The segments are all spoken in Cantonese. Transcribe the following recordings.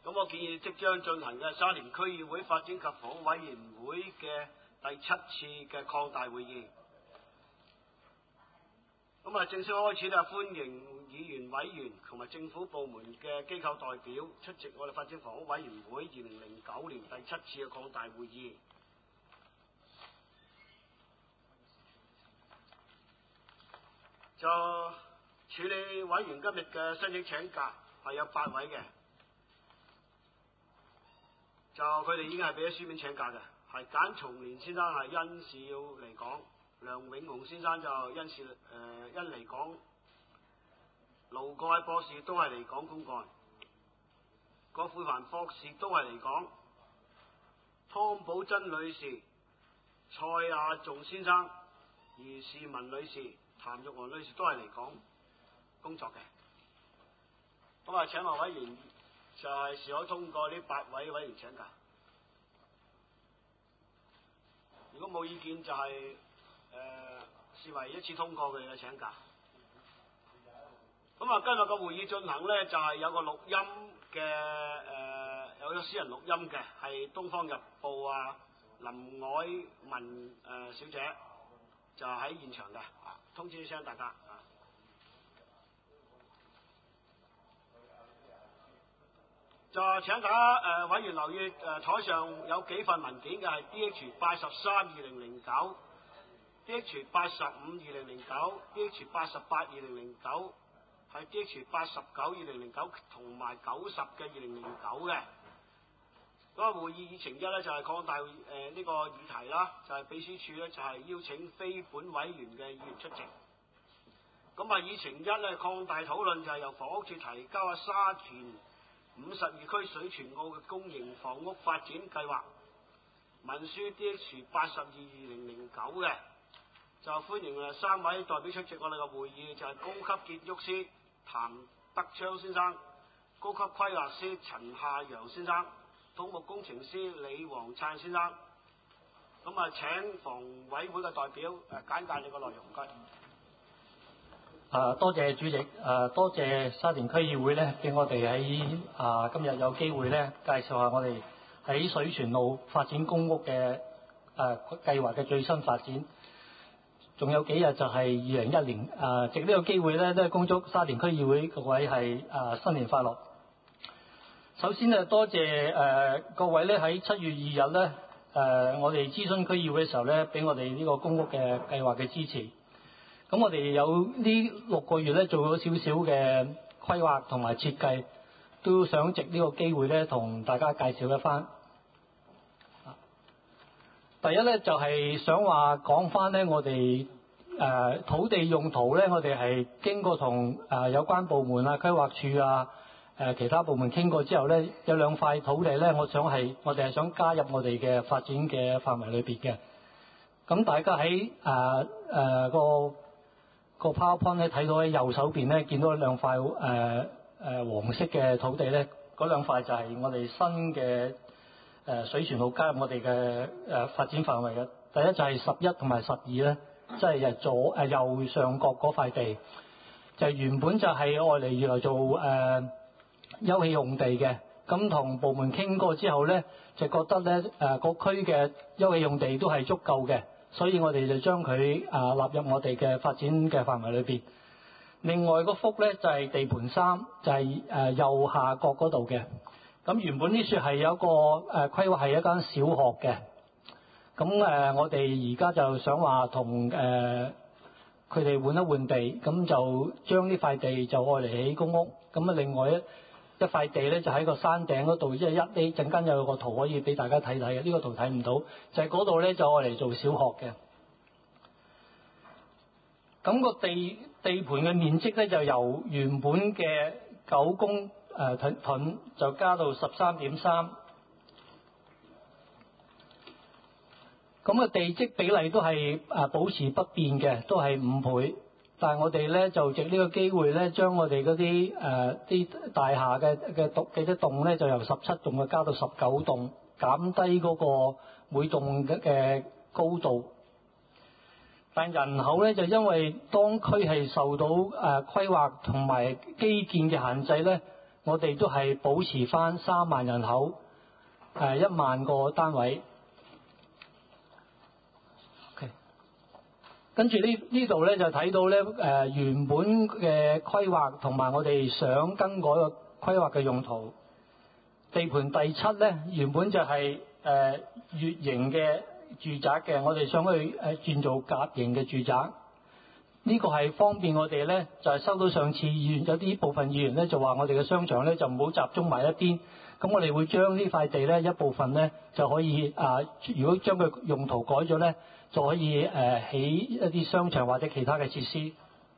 咁我建議即將進行嘅沙田區議會發展及房屋委員會嘅第7次嘅擴大會議。咁正式開始歡迎議員、委員同埋政府部門嘅機構代表出席我哋發展房屋委員會2009年第7次嘅擴大會議。就處理委員今日嘅申請請假係有8位嘅，就佢哋已經係俾咗書面請假嘅，係簡松年先生係因事要離港，梁永雄先生就因離港，盧國偉博士都係離港公幹，郭富凡博士都係離港，湯寶珍女士、蔡亞仲先生、余士文女士、譚玉娥女士都係離港工作嘅。咁請問委員就係是可通過呢8位委員請假？如果冇意見就係視為一次通過佢哋嘅請假。咁今日個會議進行呢，就係有個錄音嘅有個私人錄音嘅，係《東方日報》林凱文小姐就喺現場嘅，通知一聲大家。就請大家委員留意台上有幾份文件嘅，係 DH83-2009、DH85-2009、DH88-2009，係 DH89-2009同埋90嘅2009嘅。嗰個會議議程1呢，就係擴大呢個議題啦，就係秘書處呢，就係邀請非本委員嘅議員出席。咁議程1呢，擴大討論就係由房屋處提交沙田52區水泉澳嘅公營房屋發展計劃文書 DH82-2009 嘅，就歡迎3位代表出席我哋嘅會議，就係高級建築師譚德昌先生、高級規劃師陳夏陽先生、土木工程師李黃燦先生。咁請房委會嘅代表簡介你個內容，唔該。 多謝主席，多謝沙田區議會咧，俾我哋喺今日有機會咧，介紹下我哋喺水泉澳發展公屋嘅計劃嘅最新發展。仲有幾日就係2021年，藉呢個機會咧，都係恭祝沙田區議會各位係新年快樂。首先多謝各位咧喺7月2日咧，我哋諮詢區議會嘅時候咧，俾我哋呢個公屋嘅計劃嘅支持。咁我哋有呢6個月咧，做咗少少嘅規劃同埋設計，都想藉呢個機會咧，同大家介紹一番。第一咧就係想話講翻咧，我哋土地用途咧，我哋係經過同有關部門規劃署其他部門傾過之後咧，有2塊土地咧，我哋係想加入我哋嘅發展嘅範圍裏邊嘅。咁大家喺個 PowerPoint 咧睇到喺右手邊咧，見到2塊黃色嘅土地咧，嗰2塊就係我哋新嘅水泉澳加入我哋嘅發展範圍嘅。第一就係11同埋12咧，即係右上角嗰塊地，就原本就係愛嚟預來做休憩用地嘅。咁同部門傾過之後咧，就覺得咧個區嘅休憩用地都係足夠嘅。所以我哋就將佢納入我哋嘅發展嘅範圍裏邊。另外嗰幅咧就係地盤3，就係右下角嗰度嘅。咁原本呢處係有一個規劃係一間小學嘅。咁我哋而家就想話同佢哋換一換地，咁就將呢塊地就愛嚟起公屋。咁另外一塊地咧就喺個山頂嗰度，即係呢陣間有個圖可以俾大家睇睇嘅，呢個圖睇唔到，就係嗰度咧就愛嚟做小學嘅。咁個地盤嘅面積咧就由原本嘅9公噸就加到13.3。咁個地積比例都係保持不變嘅，都係5倍。但係我哋咧就藉呢個機會咧，將我哋嗰啲大廈嘅啲棟咧，就由17棟嘅加到19棟，減低嗰個每棟嘅高度。但人口咧就因為當區係受到規劃同埋基建嘅限制咧， 我哋都係保持翻3萬人口，1萬個單位。OK， 跟住呢度咧就睇到咧原本嘅規劃同埋我哋想更改個規劃嘅用途。地盤第7咧原本就係乙型嘅住宅嘅，我哋想去轉做甲型嘅住宅。呢個係方便我哋咧，就係收到上次議員有啲部分議員咧就話我哋嘅商場咧就唔好集中埋一邊，咁我哋會將呢塊地咧一部分咧就可以如果將佢用途改咗咧，就可以起一啲商場或者其他嘅設施。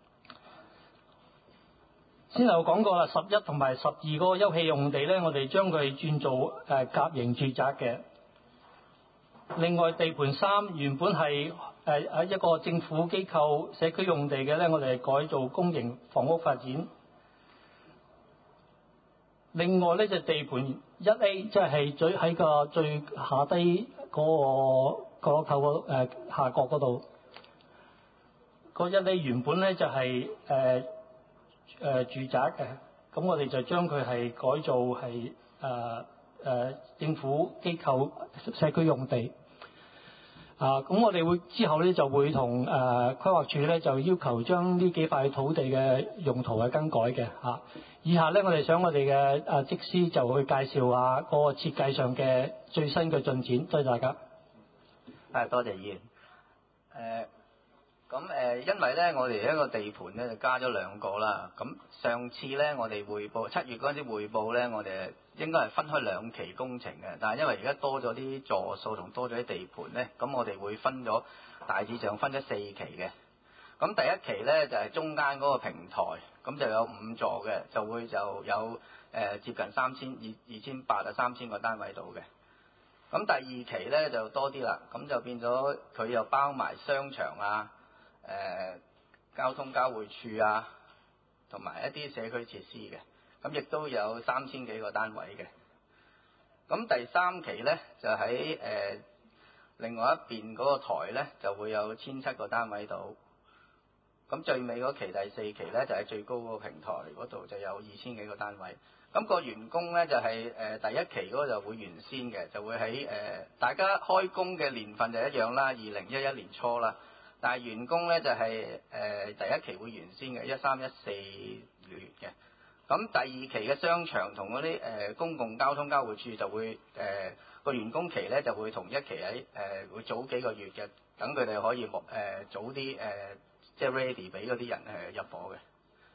先頭講過啦，11同埋12嗰個休憩用地咧，我哋將佢轉做甲型住宅嘅。另外地盤3原本係一個政府機構社區用地嘅咧，我哋改做公營房屋發展。另外咧就地盤1A， 即係喺個最下低嗰個角落頭下角嗰度，個1A原本咧就係住宅嘅，咁我哋就將佢係改做係政府機構社區用地。咁我哋會之後咧就會同規劃署咧就要求將呢幾塊土地嘅用途係更改嘅嚇。以下咧我哋想我哋嘅則師就去介紹下個設計上嘅最新嘅進展，多謝大家。 多謝議員。因為咧我哋一個地盤咧就加咗2個啦。咁上次咧我哋匯報7月嗰陣時匯報咧，我哋應該係分開2期工程嘅，但係因為而家多咗啲座數同多咗啲地盤咧，咁我哋會分咗大致上分咗4期嘅。咁第1期咧就係中間嗰個平台，咁就有5座嘅，就會就有接近2800啊3000個單位度嘅。咁第2期咧就多啲啦，咁就變咗佢又包埋商場啊、交通交匯處啊，同埋一啲社區設施嘅，咁亦都有3000幾個單位嘅。咁第3期咧就喺另外一邊嗰個台咧就會有1700個單位度。咁最尾嗰期第4期咧就喺最高嗰個平台嗰度就有2000幾個單位。咁個完工咧就係第1期嗰個就會原先嘅，就會喺大家開工嘅年份就一樣啦，2011年初啦。但係完工咧就係第1期會原先嘅13、14月嘅。咁第2期嘅商場同嗰啲公共交通交匯處就會個完工期咧就會同1期喺會早幾個月嘅，等佢哋可以早啲即係 ready 俾嗰啲人入伙嘅。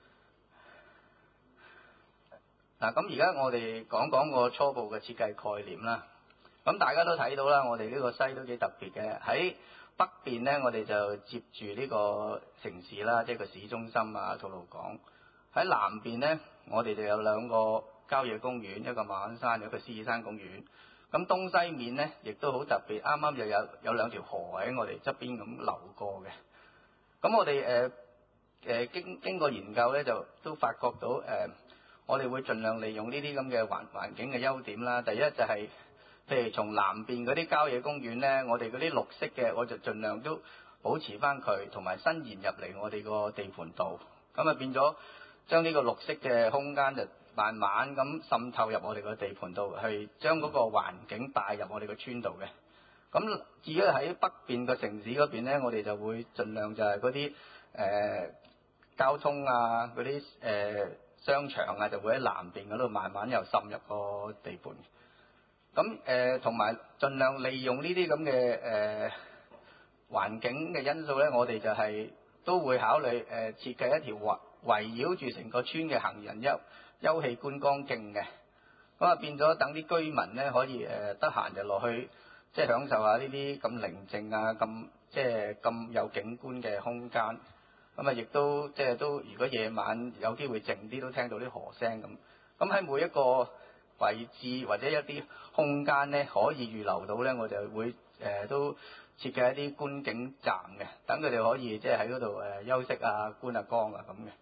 嗱，咁而家我哋講講個初步嘅設計概念啦。咁大家都睇到啦，我哋呢個西都幾特別嘅。喺北邊咧，我哋就接住呢個城市啦，即係個市中心啊，吐露港。喺南邊咧，我哋就有2個郊野公園，一個馬鞍山，一個獅子山公園。咁東西面咧，亦都好特別，啱啱又有2條河喺我哋側邊咁流過嘅。咁我哋經過研究咧，就都發覺到我哋會盡量利用呢啲咁嘅環境嘅優點啦。第一就係譬如從南邊嗰啲郊野公園咧，我哋嗰啲綠色嘅，我就盡量都保持翻佢，同埋伸延入嚟我哋個地盤度。咁啊變咗將呢個綠色嘅空間就慢慢咁滲透入我哋個地盤度，去將嗰個環境帶入我哋個村度嘅。咁至於喺北邊個城市嗰邊咧，我哋就會盡量就係嗰啲交通啊，嗰啲商場啊，就會喺南邊嗰度慢慢又滲入個地盤。咁同埋盡量利用呢啲咁嘅環境嘅因素咧，我哋就係都會考慮設計一條圍繞住成個村嘅行人休憩觀光徑嘅。咁啊變咗等啲居民咧可以得閒就落去，即係享受下呢啲咁寧靜啊，咁即係咁有景觀嘅空間。咁啊亦都即係都如果夜晚有機會靜啲，都聽到啲河聲咁。咁喺每一個位置或者一啲空間咧，可以預留到咧，我就會都設計一啲觀景站嘅，等佢哋可以即係喺嗰度休息啊、觀下光啊咁嘅。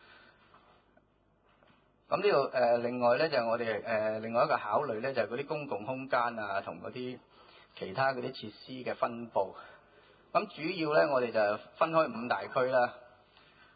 咁呢度另外咧就係我哋另外一個考慮咧，就係嗰啲公共空間啊，同嗰啲其他嗰啲設施嘅分佈。咁主要咧，我哋就分開5大區啦。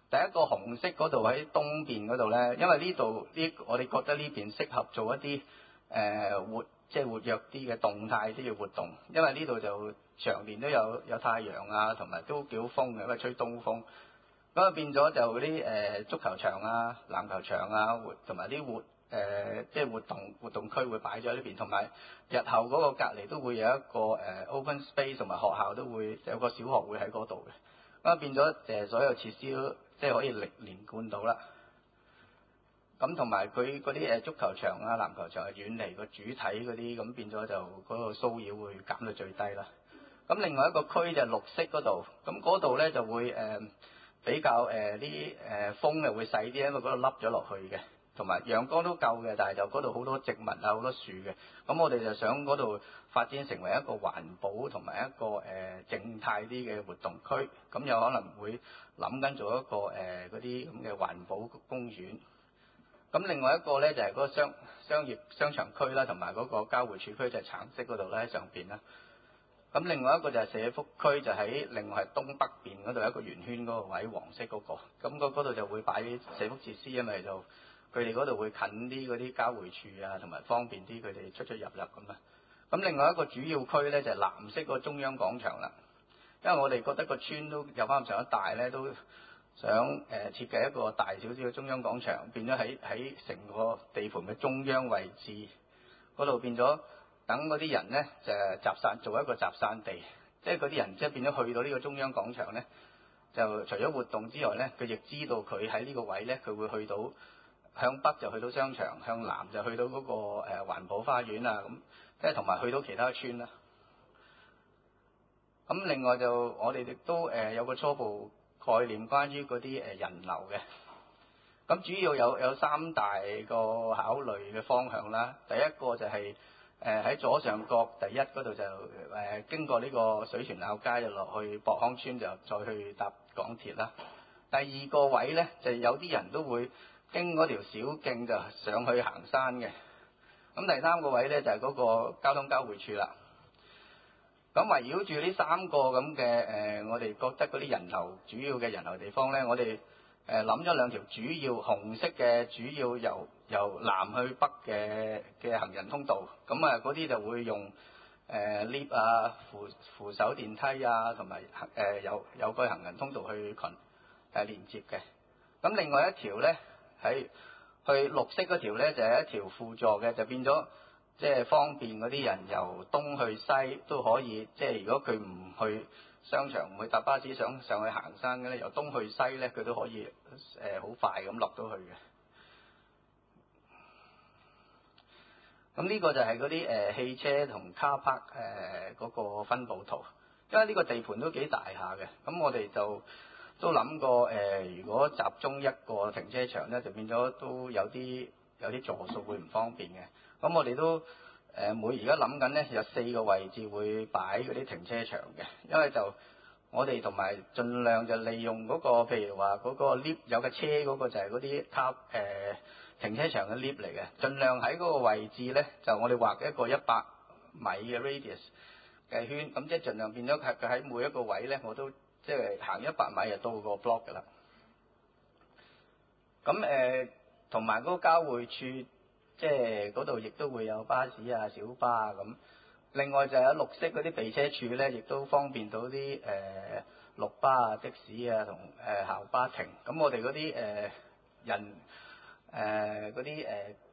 第一個紅色嗰度喺東邊嗰度咧，因為呢度我哋覺得呢邊適合做一啲活躍啲嘅動態啲嘅活動，因為呢度就長年都有太陽啊，同埋都幾好風嘅，因為吹東風。咁啊變咗就啲足球場啊、籃球場啊，同埋啲活動區會擺咗喺呢邊，同埋日後嗰個隔離都會有一個open space， 同埋學校都會有個小學會喺嗰度嘅。咁啊變咗所有設施都即係可以連貫到啦。咁同埋佢嗰啲足球場啊、籃球場係遠離個主體嗰啲，咁變咗就嗰個騷擾會減到最低啦。咁另外一個區就係綠色嗰度，咁嗰度咧就會比較啲風又會細啲，因為嗰度凹咗落去嘅，同埋陽光都夠嘅，但係就嗰度好多植物啊、好多樹嘅。咁我哋就想嗰度發展成為一個環保同埋一個靜態啲嘅活動區，咁有可能會諗緊做一個嗰啲咁嘅環保公園。咁另外一個咧就係嗰個商場區啦，同埋嗰個交匯處區就係橙色嗰度咧喺上邊啦。咁另外一個就係社福區，就喺另外係東北邊嗰度一個圓圈嗰個位，黃色嗰個。咁嗰度就會擺社福設施，因為就佢哋嗰度會近啲嗰啲交匯處啊，同埋方便啲佢哋出入咁啊。咁另外一個主要區咧就係藍色個中央廣場啦，因為我哋覺得個村都有翻咁上下大咧，都想設計一個大少少嘅中央廣場，變咗喺成個地盤嘅中央位置嗰度，變咗等嗰啲人咧就集散做一個集散地，即係嗰啲人即係變咗去到呢個中央廣場咧，就除咗活動之外咧，佢亦知道佢喺呢個位咧，佢會去到向北就去到商場，向南就去到嗰個環保花園啊，咁即係同埋去到其他村啦。咁另外就我哋亦都有個初步概念關於嗰啲人流嘅，咁主要有三大個考慮嘅方向啦。第一個就係喺左上角第一嗰度就經過呢個水泉坳街就落去博康村，就再去搭港鐵啦。第二個位咧就有啲人都會經嗰條小徑就上去行山嘅。咁第三個位咧就係嗰個交通交匯處啦。咁圍繞住呢三個咁嘅我哋覺得嗰啲人流主要嘅人流地方咧，我哋諗咗兩條主要紅色嘅主要由南去北嘅行人通道，咁啊嗰啲就會用lift 啊、扶手電梯啊，同埋有個行人通道去連接嘅。咁另外一條咧喺去綠色嗰條咧就係一條輔助嘅，就變咗即係方便嗰啲人由東去西都可以，即係如果佢唔去商場唔去搭巴士想上去行山嘅咧，由東去西咧佢都可以好快咁落到去嘅。咁呢個就係嗰啲汽車同卡泊嗰個分佈圖，因為呢個地盤都幾大下嘅，咁我哋就都諗過如果集中一個停車場咧，就變咗都有啲座數會唔方便嘅。咁我哋都而家諗緊咧，有4個位置會擺嗰啲停車場嘅，因為就我哋同埋盡量就利用嗰個，譬如話嗰個 lift 有架車嗰個就係嗰啲停車場嘅 lift 嚟嘅，盡量喺嗰個位置咧，就我哋畫一個100米嘅 radius 嘅圈，咁即係盡量變咗佢喺每一個位咧，我都即係行100米就到個 block 㗎啦。咁同埋嗰個交匯處。即係嗰度亦都會有巴士啊、小巴啊咁。另外就有綠色嗰啲備車處咧，亦都方便到啲綠巴啊、的士啊同校巴停。咁我哋嗰啲人嗰啲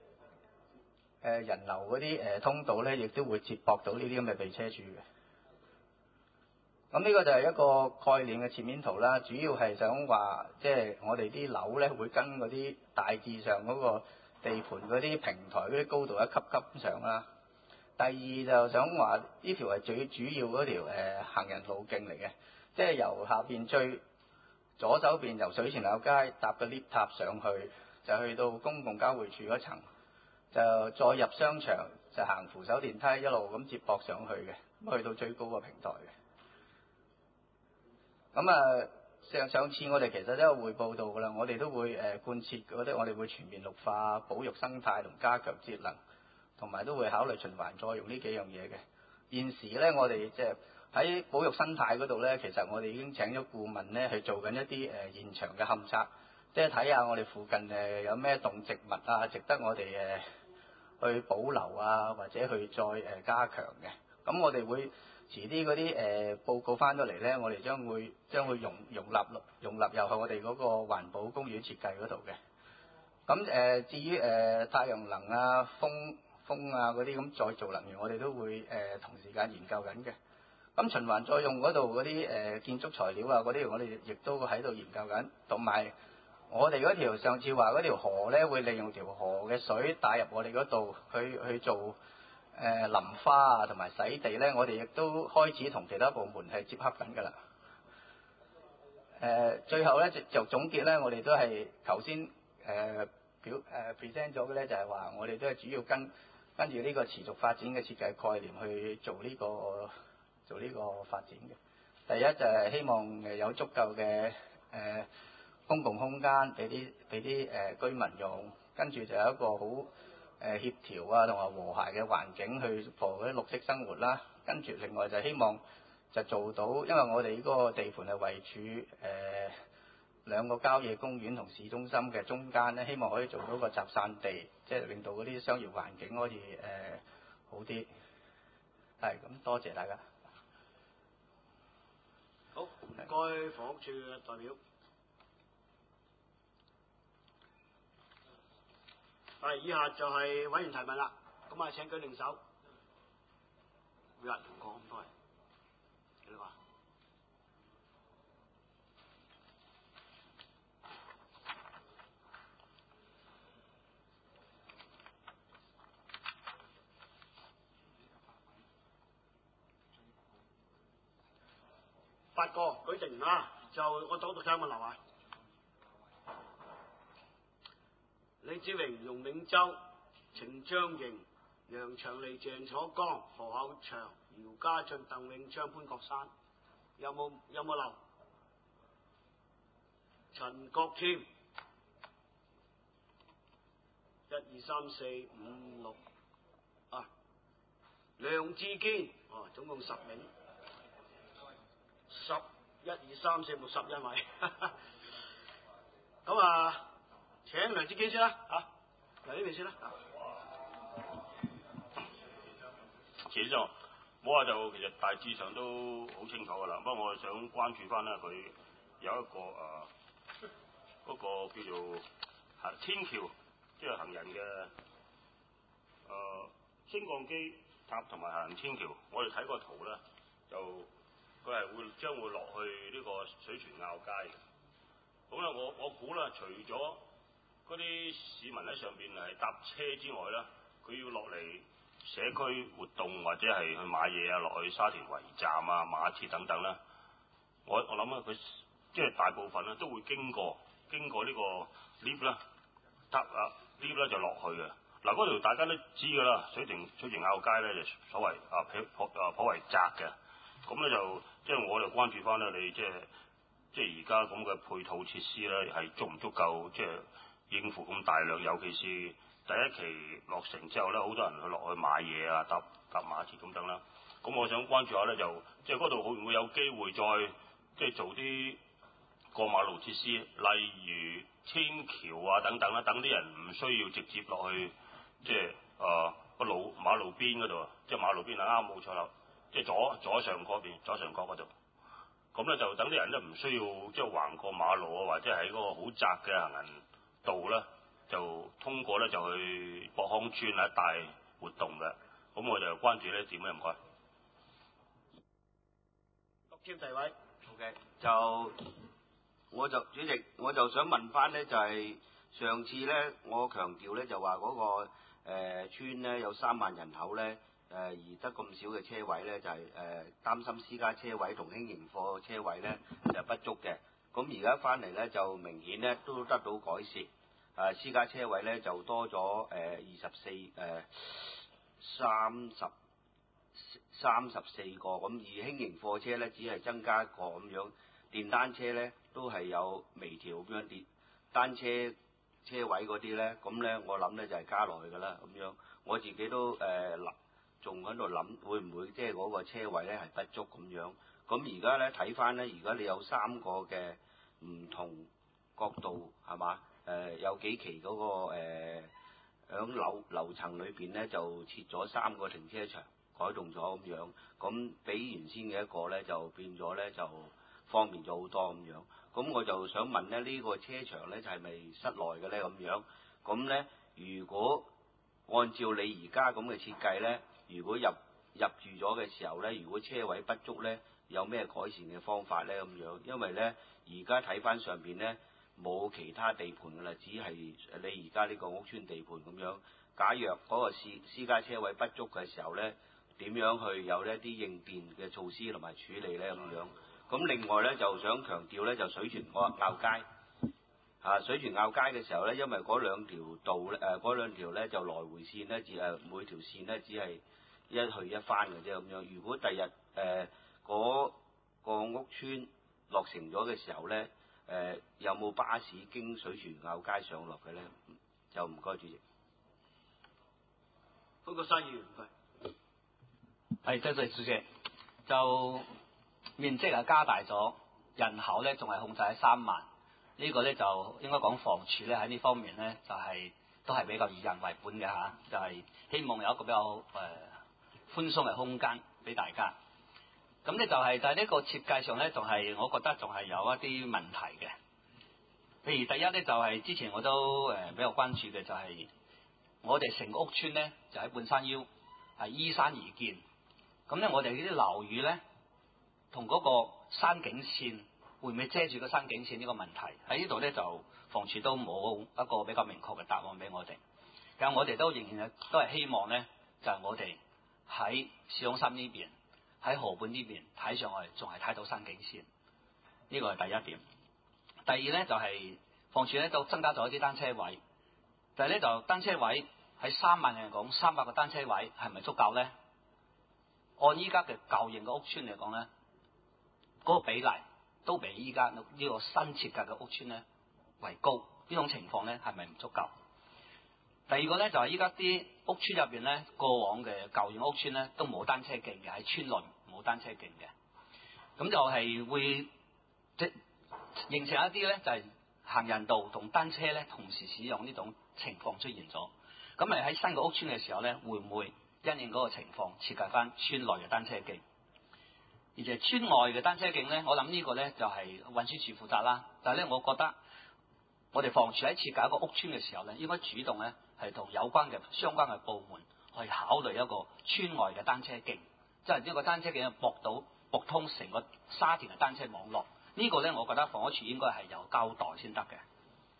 人流嗰啲通道咧，亦都會接駁到呢啲咁嘅備車處嘅。咁呢個就係一個概念嘅切面圖啦，主要係想話即係我哋啲樓咧會跟嗰啲大致上嗰個地盤嗰啲平台嗰啲高度一級級上啦。第二就想話呢條係最主要嗰條行人路徑嚟嘅，即係由下邊最左手邊由水泉坳街搭個 lift 塔上去，就去到公共交匯處嗰層，就再入商場就行扶手電梯一路咁接駁上去嘅，去到最高個平台嘅。咁啊上次我哋其實都有匯報到㗎啦，我哋都會貫徹嗰啲，我哋會全面綠化、保育生態同加強節能，同埋都會考慮循環再用呢幾樣嘢嘅。現時咧，我哋即係喺保育生態嗰度咧，其實我哋已經請咗顧問咧去做緊一啲現場嘅勘測，即係睇下我哋附近有咩動植物啊，值得我哋去保留啊，或者去再加強嘅。咁我哋會遲啲嗰啲報告翻到嚟咧，我哋將會容納入去我哋嗰個環保公園設計嗰度嘅。咁至於太陽能啊、風啊嗰啲咁再造能源，我哋都會同時間研究緊嘅。咁循環再用嗰度嗰啲建築材料啊嗰啲，我哋亦都喺度研究緊。同埋我哋嗰條上次話嗰條河咧，會利用條河嘅水帶入我哋嗰度去做淋花啊同埋洗地咧，我哋亦都開始同其他部門係接洽緊㗎啦。最後咧就總結咧，我哋都係頭先present 咗嘅咧，就係話我哋都係主要跟住呢個持續發展嘅設計概念去做呢個發展嘅。第一就係希望有足夠嘅公共空間俾啲居民用，跟住就有一個好協調啊同埋和諧嘅環境去做嗰啲綠色生活啦。跟住另外就希望就做到，因為我哋呢個地盤係位處兩個郊野公園同市中心嘅中間咧，希望可以做到個集散地，即係令到嗰啲商業環境可以好啲。係咁，多謝大家。 好，唔該房屋署嘅代表。係，以下就係委員提問啦。咁啊，請舉定手。每人講咁多人，幾多個？8個舉定啊！就我讀睇下問題啊。李子榮、容永洲、程章瑩、楊長利、鄭楚江、何厚祥、姚家俊、鄧永昌、潘國山，有冇漏？陳國謙，1、2、3、4、5、6啊，梁志堅，總共10名，1、2、3、4、5、11位，咁啊。請梁志堅先啦，嚟呢邊先啦。 其實我話就其實大致上都好清楚㗎啦，不過我想關注翻咧，佢有一個嗰個叫做天橋，即係行人嘅升降機塔同埋行人天橋。我哋睇個圖咧，就佢係將會落去呢個水泉坳街嘅。咁咧，我估咧，除咗嗰啲市民喺上邊係搭車之外咧，佢要落嚟社區活動或者係去買嘢啊，落去沙田圍站啊、馬鐵等等啦。我諗咧，佢即係大部分咧都會經過呢個 lift 啦，搭lift 咧就落去嘅。嗱，嗰條大家都知㗎啦，水泉坳街咧就所謂頗為窄嘅。咁咧就即係我哋關注翻咧，你即係而家咁嘅配套設施咧係足唔足夠即係應付咁大量，尤其是第一期落成之後咧，好多人落去買嘢啊，搭馬鐵咁等啦。咁我想關注下咧，就即係嗰度會唔會有機會再即係做啲過馬路設施，例如天橋啊等等啦，等啲人唔需要直接落去即係馬路邊嗰度，即係馬路邊啊，啱冇錯啦，即係左上角嗰度。咁咧就等啲人咧唔需要即係橫過馬路啊，或者喺嗰個好窄嘅行人道咧，就通過咧就去博康村啊一帶活動嘅。咁我就關注呢點咧，唔該。 國謙第位 ，OK， 主席，我就想問翻咧，就係上次咧，我強調咧就話嗰個村咧有3萬人口咧。而得咁少嘅車位咧，就係擔心私家車位同輕型貨車位咧就不足嘅。咁而家翻嚟咧就明顯咧都得到改善。私家車位咧就多咗34個，咁而輕型貨車咧只係增加1個咁樣。電單車咧都係有微調咁樣，電單車車位嗰啲咧，咁咧我諗咧就係加落去㗎啦咁樣。我自己都仲喺度諗會唔會即係嗰個車位咧係不足咁樣。咁而家咧睇翻咧，而家你有3個嘅唔同角度係嘛？有幾期嗰、個響樓層裏邊咧就設咗3個停車場，改動咗咁樣，咁比原先嘅一個咧就變咗咧就方便咗好多咁樣。咁我就想問咧，呢、個車場咧就係咪室內嘅咧咁樣？咁咧如果按照你而家咁嘅設計咧，如果入住咗嘅時候咧，如果車位不足咧，有咩改善嘅方法咧咁樣？因為咧而家睇翻上邊咧冇其他地盤㗎啦，只係你而家呢個屋邨地盤咁樣。假若嗰個私家車位不足嘅時候咧，點樣去有一啲應變嘅措施同埋處理咧咁樣？咁另外咧就想強調咧，就水泉坳街水泉坳街嘅時候咧，因為嗰兩條道咧嗰兩條咧就來回線咧，每條線咧只係一去一翻嘅啫咁樣。如果第日嗰個屋邨落成咗嘅時候咧，有冇巴士經水泉坳街上落嘅咧？就唔該主席。 嗰個生意員唔該。 係，多謝主席。就面積係加大咗，人口咧仲係控制喺3萬。呢個咧就應該講房署咧喺呢方面咧就係、都係比較以人為本嘅嚇，就係、希望有一個比較寬鬆嘅空間俾大家。咁咧就係但係呢個設計上咧，仲係我覺得仲係有一啲問題嘅。譬如第一咧就係、之前我都比較關注嘅就係、我哋成個屋邨咧就喺半山腰，係依山而建。咁咧我哋呢啲樓宇咧同嗰個山景線會唔會遮住個山景線呢個問題喺呢度咧就房署都冇一個比較明確嘅答案俾我哋。但我哋都仍然都係希望咧，就係、我哋喺市中心呢邊，喺河畔呢邊睇上去仲係睇到山景線，呢個係第一點。第二咧就係、房署咧都增加咗一啲單車位，但係咧就單車位喺3萬人嚟講，300個單車位係咪足夠咧？按依家嘅舊型嘅屋邨嚟講咧，嗰個比例都比依家呢個新設計嘅屋邨咧為高。呢種情況咧係咪唔足夠？第二個咧就係依家啲屋邨入邊咧，過往嘅舊型屋邨咧都冇單車徑嘅，喺村內冇單車徑嘅。咁就係會即形成一啲咧就係、行人道同單車咧同時使用呢種情況出現咗。咁咪喺新嘅屋邨嘅時候咧，會唔會因應嗰個情況設計翻村內嘅單車徑？而且村外嘅單車徑咧，我諗呢個咧就係運輸署負責啦。但係咧，我覺得我哋房署喺設計一個屋邨嘅時候咧，應該主動咧係同有關嘅相關嘅部門去考慮一個村外嘅單車徑，即係呢個單車徑駁通成個沙田嘅單車網絡。呢個咧，我覺得房屋署應該係有交代先得嘅。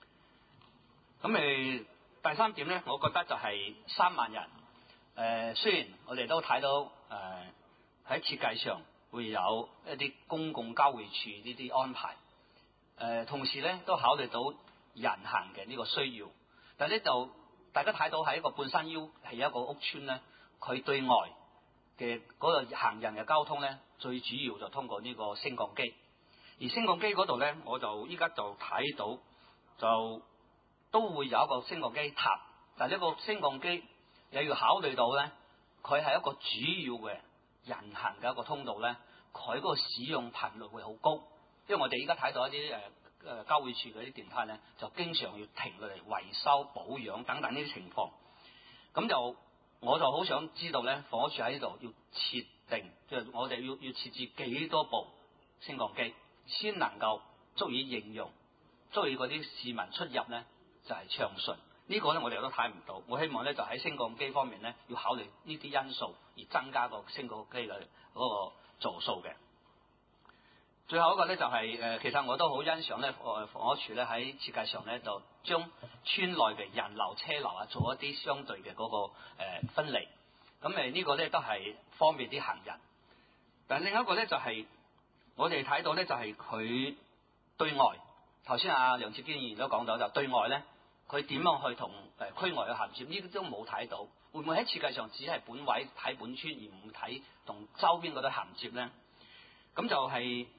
咁第三點咧，我覺得就係3萬人。雖然我哋都睇到喺設計上會有一啲公共交匯處呢啲安排，同時咧都考慮到人行嘅呢個需要，但係咧就大家睇到喺一個半山腰係一個屋邨咧，佢對外嘅嗰個行人嘅交通咧，最主要就通過呢個升降機，而升降機嗰度咧，我就依家就睇到就都會有一個升降機塔，但係呢個升降機又要考慮到咧，佢係一個主要嘅人行嘅一個通道咧，佢嗰個使用頻率會好高，因為我哋依家睇到一啲交匯處嗰啲電梯咧，就經常要停落嚟維修保養等等呢啲情況。咁就我就好想知道咧，房屋署喺呢度要設定，即係我哋要設置幾多部升降機，先能夠足以應用，足以嗰啲市民出入咧就係暢順。呢個咧我哋都睇唔到。我希望咧就喺升降機方面咧要考慮呢啲因素，而增加個升降機嘅嗰個造數嘅。最後一個咧就係其實我都好欣賞咧，房屋署咧喺設計上咧就將村內嘅人流車流啊做一啲相對嘅嗰個分離。咁呢個咧都係方便啲行人。但另一個咧就係、我哋睇到咧就係佢對外，頭先梁志堅議員都講到，就對外咧佢點樣去同區外嘅銜接，呢啲都冇睇到。會唔會喺設計上只係本位睇本村而唔睇同周邊嗰啲銜接咧？咁就係、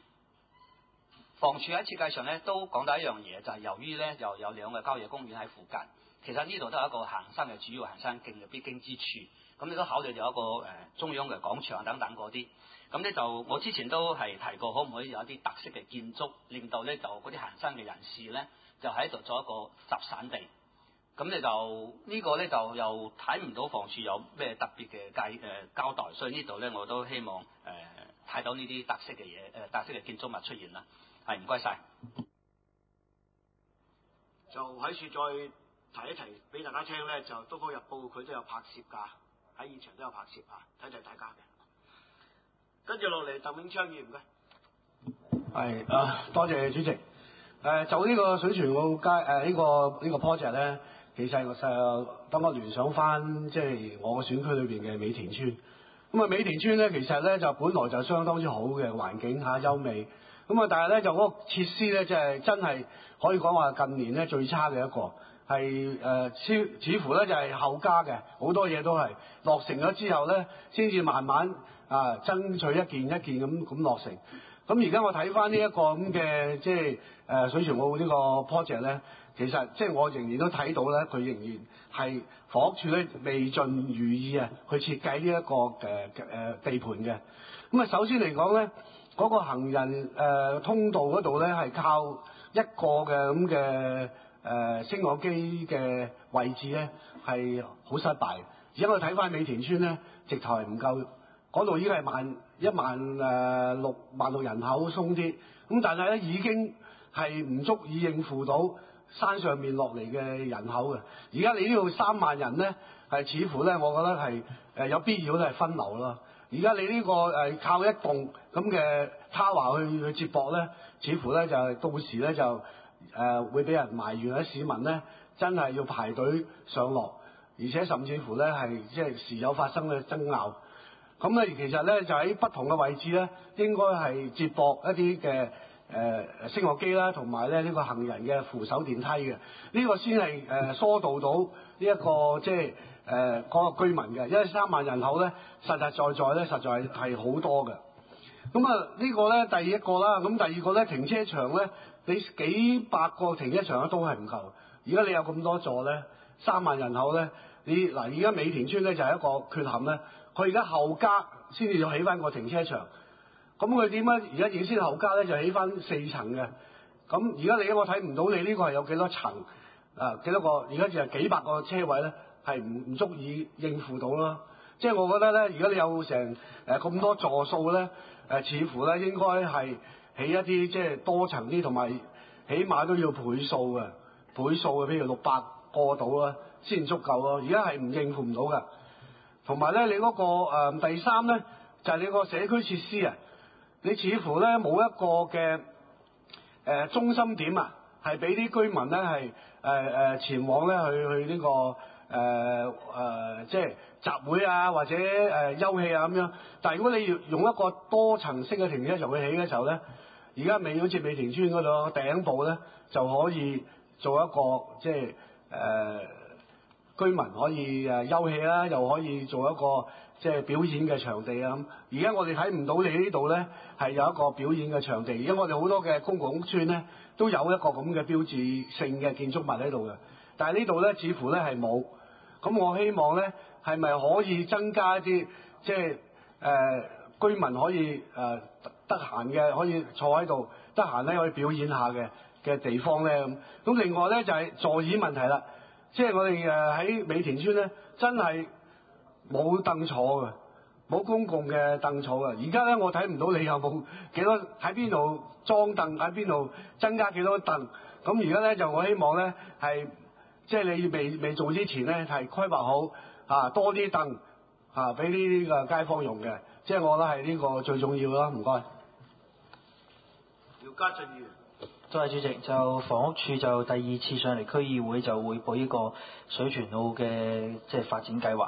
房署喺設計上咧都講到一樣嘢，就係、由於咧又有2個郊野公園喺附近， 其實呢度都係一個行山嘅主要行山徑嘅必經之處。咁你都考慮有一個中央嘅廣場等等嗰啲。咁咧就我之前都係提過，可唔可以有一啲特色嘅建築，令到咧就嗰啲行山嘅人士咧就喺度做一個集散地。咁你就呢個咧就又睇唔到房署有咩特別嘅交代，所以呢度咧我都希望睇到呢啲特色嘅嘢，特色嘅建築物出現啦。係，唔該晒。 就喺處再提一提俾大家聽咧，就《東方日報》佢都有拍攝㗎，喺現場都有拍攝啊，睇大家嘅。跟住落嚟，鄧永昌議員唔該。 係多謝主席。就呢個水泉澳街呢個 project 咧，其實等我聯想翻即係我個選區裏邊嘅美田村。咁啊，美田村咧其實咧就本來就相當之好嘅環境嚇優美。咁啊，但係咧就嗰個設施咧，真係可以講話近年咧最差嘅一個，係似乎咧就係後加嘅，好多嘢都係落成咗之後咧，先至慢慢爭取一件一件咁落成。咁而家我睇翻呢一個咁嘅即係水泉澳呢個 project 咧，其實即係我仍然都睇到咧，佢仍然係房屋署咧未盡如意啊，去設計呢一個地盤嘅。咁啊，首先嚟講咧。嗰個行人通道嗰度咧，係靠一個嘅咁嘅升降機嘅位置咧，係好失敗。而家我睇翻美田村咧，直頭係唔夠，嗰度已經係1萬6人口鬆啲，咁但係咧已經係唔足以應付到山上面落嚟嘅人口嘅。而家你呢度3萬人咧，係似乎咧，我覺得係有必要咧係分流咯。而家你呢個靠一棟咁嘅 tower 去接駁咧，似乎咧就係到時咧就會俾人埋怨，市民咧真係要排隊上落，而且甚至乎咧係即係時有發生嘅爭拗。咁咧其實咧就喺不同嘅位置咧，應該係接駁一啲嘅升降機啦，同埋咧呢個行人嘅扶手電梯嘅，呢個先係疏導到呢一個即係嗰個居民嘅，因為3萬人口咧，實在咧，實在係好多嘅。咁啊，呢個咧第一個啦，咁第二個咧停車場咧，你幾百個停車場都係唔夠。而家你有咁多座咧，3萬人口咧，而家美田村咧就係一個缺陷咧，佢而家後加先至要起翻個停車場。咁佢點解而家影先後加咧就起翻4層嘅？咁而家我睇唔到你呢個係有幾多層幾多個？而家就係幾百個車位咧。係唔足以應付到咯，即係我覺得咧，如果你有成咁多座數咧，似乎咧應該係起一啲即係多層啲，同埋起碼都要倍數嘅，譬如600個到啦，先足夠咯。而家係唔應付唔到㗎。同埋咧，你嗰個第三咧，就係你個社區設施啊，你似乎咧冇一個嘅中心點啊，係俾啲居民咧係前往咧去呢個。即係集會啊，或者休憩啊咁樣。但係如果你要用一個多層式嘅停車場去起嘅時候咧，而家好似美田村嗰度頂部咧就可以做一個即係居民可以休憩啦，又可以做一個即係表演嘅場地啊咁。而家我哋睇唔到你呢度咧係有一個表演嘅場地，而家我哋好多嘅公共屋邨咧都有一個咁嘅標誌性嘅建築物喺度嘅，但係呢度咧似乎咧係冇。咁我希望咧，係咪可以增加一啲即係居民可以得閒嘅，可以坐喺度得閒咧可以表演下嘅地方咧咁。咁另外咧就係座椅問題啦，即係我哋喺美田村咧真係冇凳坐嘅，冇公共嘅凳坐嘅。而家咧我睇唔到你有冇幾多喺邊度裝凳，喺邊度增加幾多凳。咁而家咧就我希望咧係。即係你未做之前咧，係規劃好多啲凳俾呢啲嘅街坊用嘅，即係我覺得係呢個最重要啦。唔該。 姚家俊議員。 多謝主席。就房屋署就第2次上嚟區議會就匯報呢個水泉澳嘅即係發展計劃。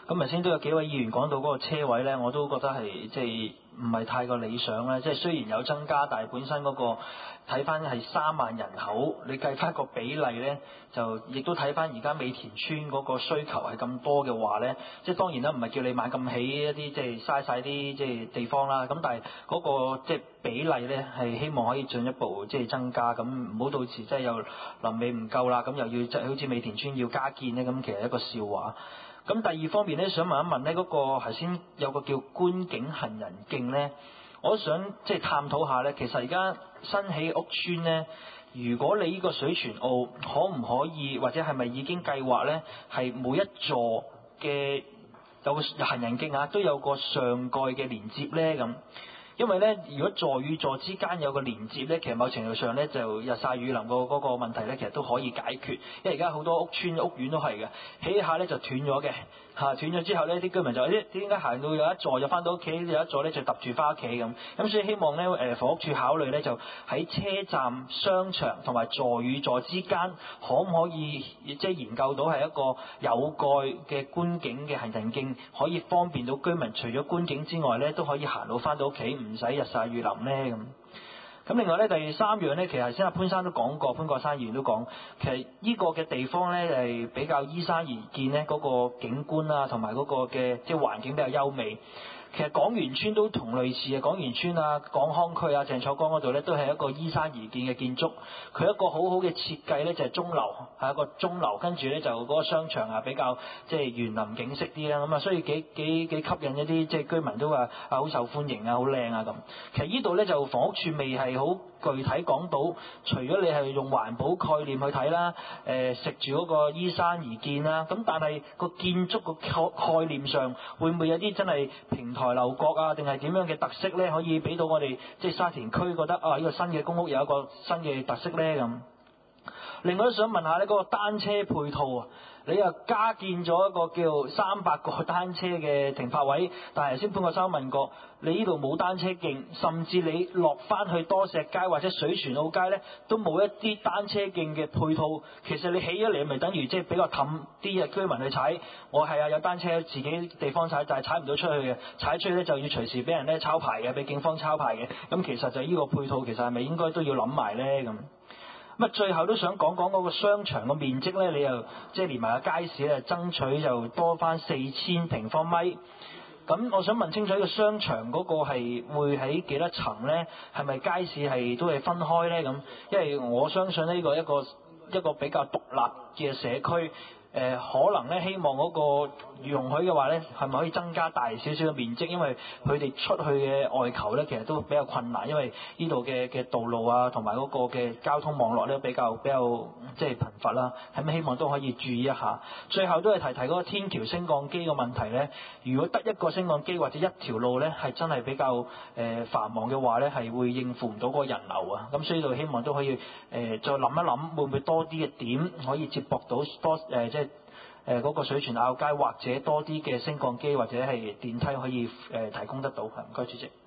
咁頭先都有幾位議員講到嗰個車位咧，我都覺得係即係唔係太過理想咧。即係雖然有增加，但係本身嗰個睇翻係3萬人口，你計翻個比例咧，就亦都睇翻而家美田村嗰個需求係咁多嘅話咧，即係當然啦，唔係叫你猛咁起一啲即係嘥晒啲即係地方啦。咁但係嗰個即係比例咧係希望可以進一步即係增加，咁唔好到時即係又臨尾唔夠啦，咁又要即係好似美田村要加建咧，咁其實係一個笑話。咁第二方面咧，想問一問咧，嗰個頭先有個叫觀景行人徑咧，我都想即係探討下咧。其實而家新起屋邨咧，如果你呢個水泉澳可唔可以，或者係咪已經計劃咧，係每一座嘅有個行人徑啊，都有個上蓋嘅連接咧咁？因為咧，如果座與座之間有個連接咧，其實某程度上咧就日曬雨淋嗰個問題咧，其實都可以解決。因為而家好多屋邨屋苑都係嘅，起下咧就斷咗嘅嚇，斷咗之後咧，啲居民就點解行到有一座就翻到屋企，有一座咧就揼住翻屋企咁。咁所以希望咧房屋署考慮咧，就喺車站、商場同埋座與座之間，可唔可以即係研究到係一個有蓋嘅觀景嘅行人徑，可以方便到居民除咗觀景之外咧，都可以行到翻到屋企，唔使日曬雨淋咧咁。咁另外咧，第三樣咧，其實頭先阿潘生都講過，潘國山議員都講，其實呢個嘅地方咧係比較依山而建咧，嗰個景觀啊，同埋嗰個嘅即係環境比較優美。其實港園村都同類似嘅，港園村啊、港康區啊、鄭楚江嗰度咧，都係一個依山而建嘅建築。佢一個好好嘅設計咧，就係鐘樓，係一個鐘樓，跟住咧就嗰個商場啊比較即係園林景色啲啦，咁啊，所以幾吸引一啲即係居民都話啊好受歡迎啊，好靚啊咁。其實呢度咧就房屋署未係好具體講到，除咗你係用環保概念去睇啦，食住嗰個依山而建啦，咁但係個建築個概念上，會唔會有啲真係平台樓閣啊，定係點樣嘅特色咧，可以俾到我哋即係沙田區覺得啊呢個新嘅公屋有一個新嘅特色咧咁。另外都想問下咧，嗰個單車配套啊，你又加建咗一個叫300個單車嘅停泊位，但係頭先潘國生問過，你呢度冇單車徑，甚至你落翻去多石街或者水泉澳街咧，都冇一啲單車徑嘅配套。其實你起咗嚟，咪等於即係比較氹啲嘅居民去踩。我係啊，有單車自己地方踩，但係踩唔到出去嘅，踩出去咧就要隨時俾人咧抄牌嘅，俾警方抄牌嘅。咁其實就呢個配套，其實係咪應該都要諗埋咧咁？咁啊，最後都想講講嗰個商場個面積咧，你又即係連埋個街市咧，爭取就多翻4000平方米。咁我想問清楚，呢個商場嗰個係會喺幾多層咧？係咪街市係都係分開咧？咁因為我相信呢個一個比較獨立嘅社區。可能咧希望嗰個容許嘅話咧，係咪可以增加大少少嘅面積？因為佢哋出去嘅外求咧，其實都比較困難，因為呢度嘅道路啊，同埋嗰個嘅交通網絡咧比較即係頻繁啦。係咪希望都可以注意一下？最後都係提嗰個天橋升降機嘅問題咧。如果得一個升降機或者一條路咧，係真係比較繁忙嘅話咧，係會應付唔到嗰個人流啊。咁所以就希望都可以再諗一諗，會唔會多啲嘅點可以接駁到即係嗰個水泉坳街，或者多啲嘅升降機或者係電梯可以提供得到。唔該，主席。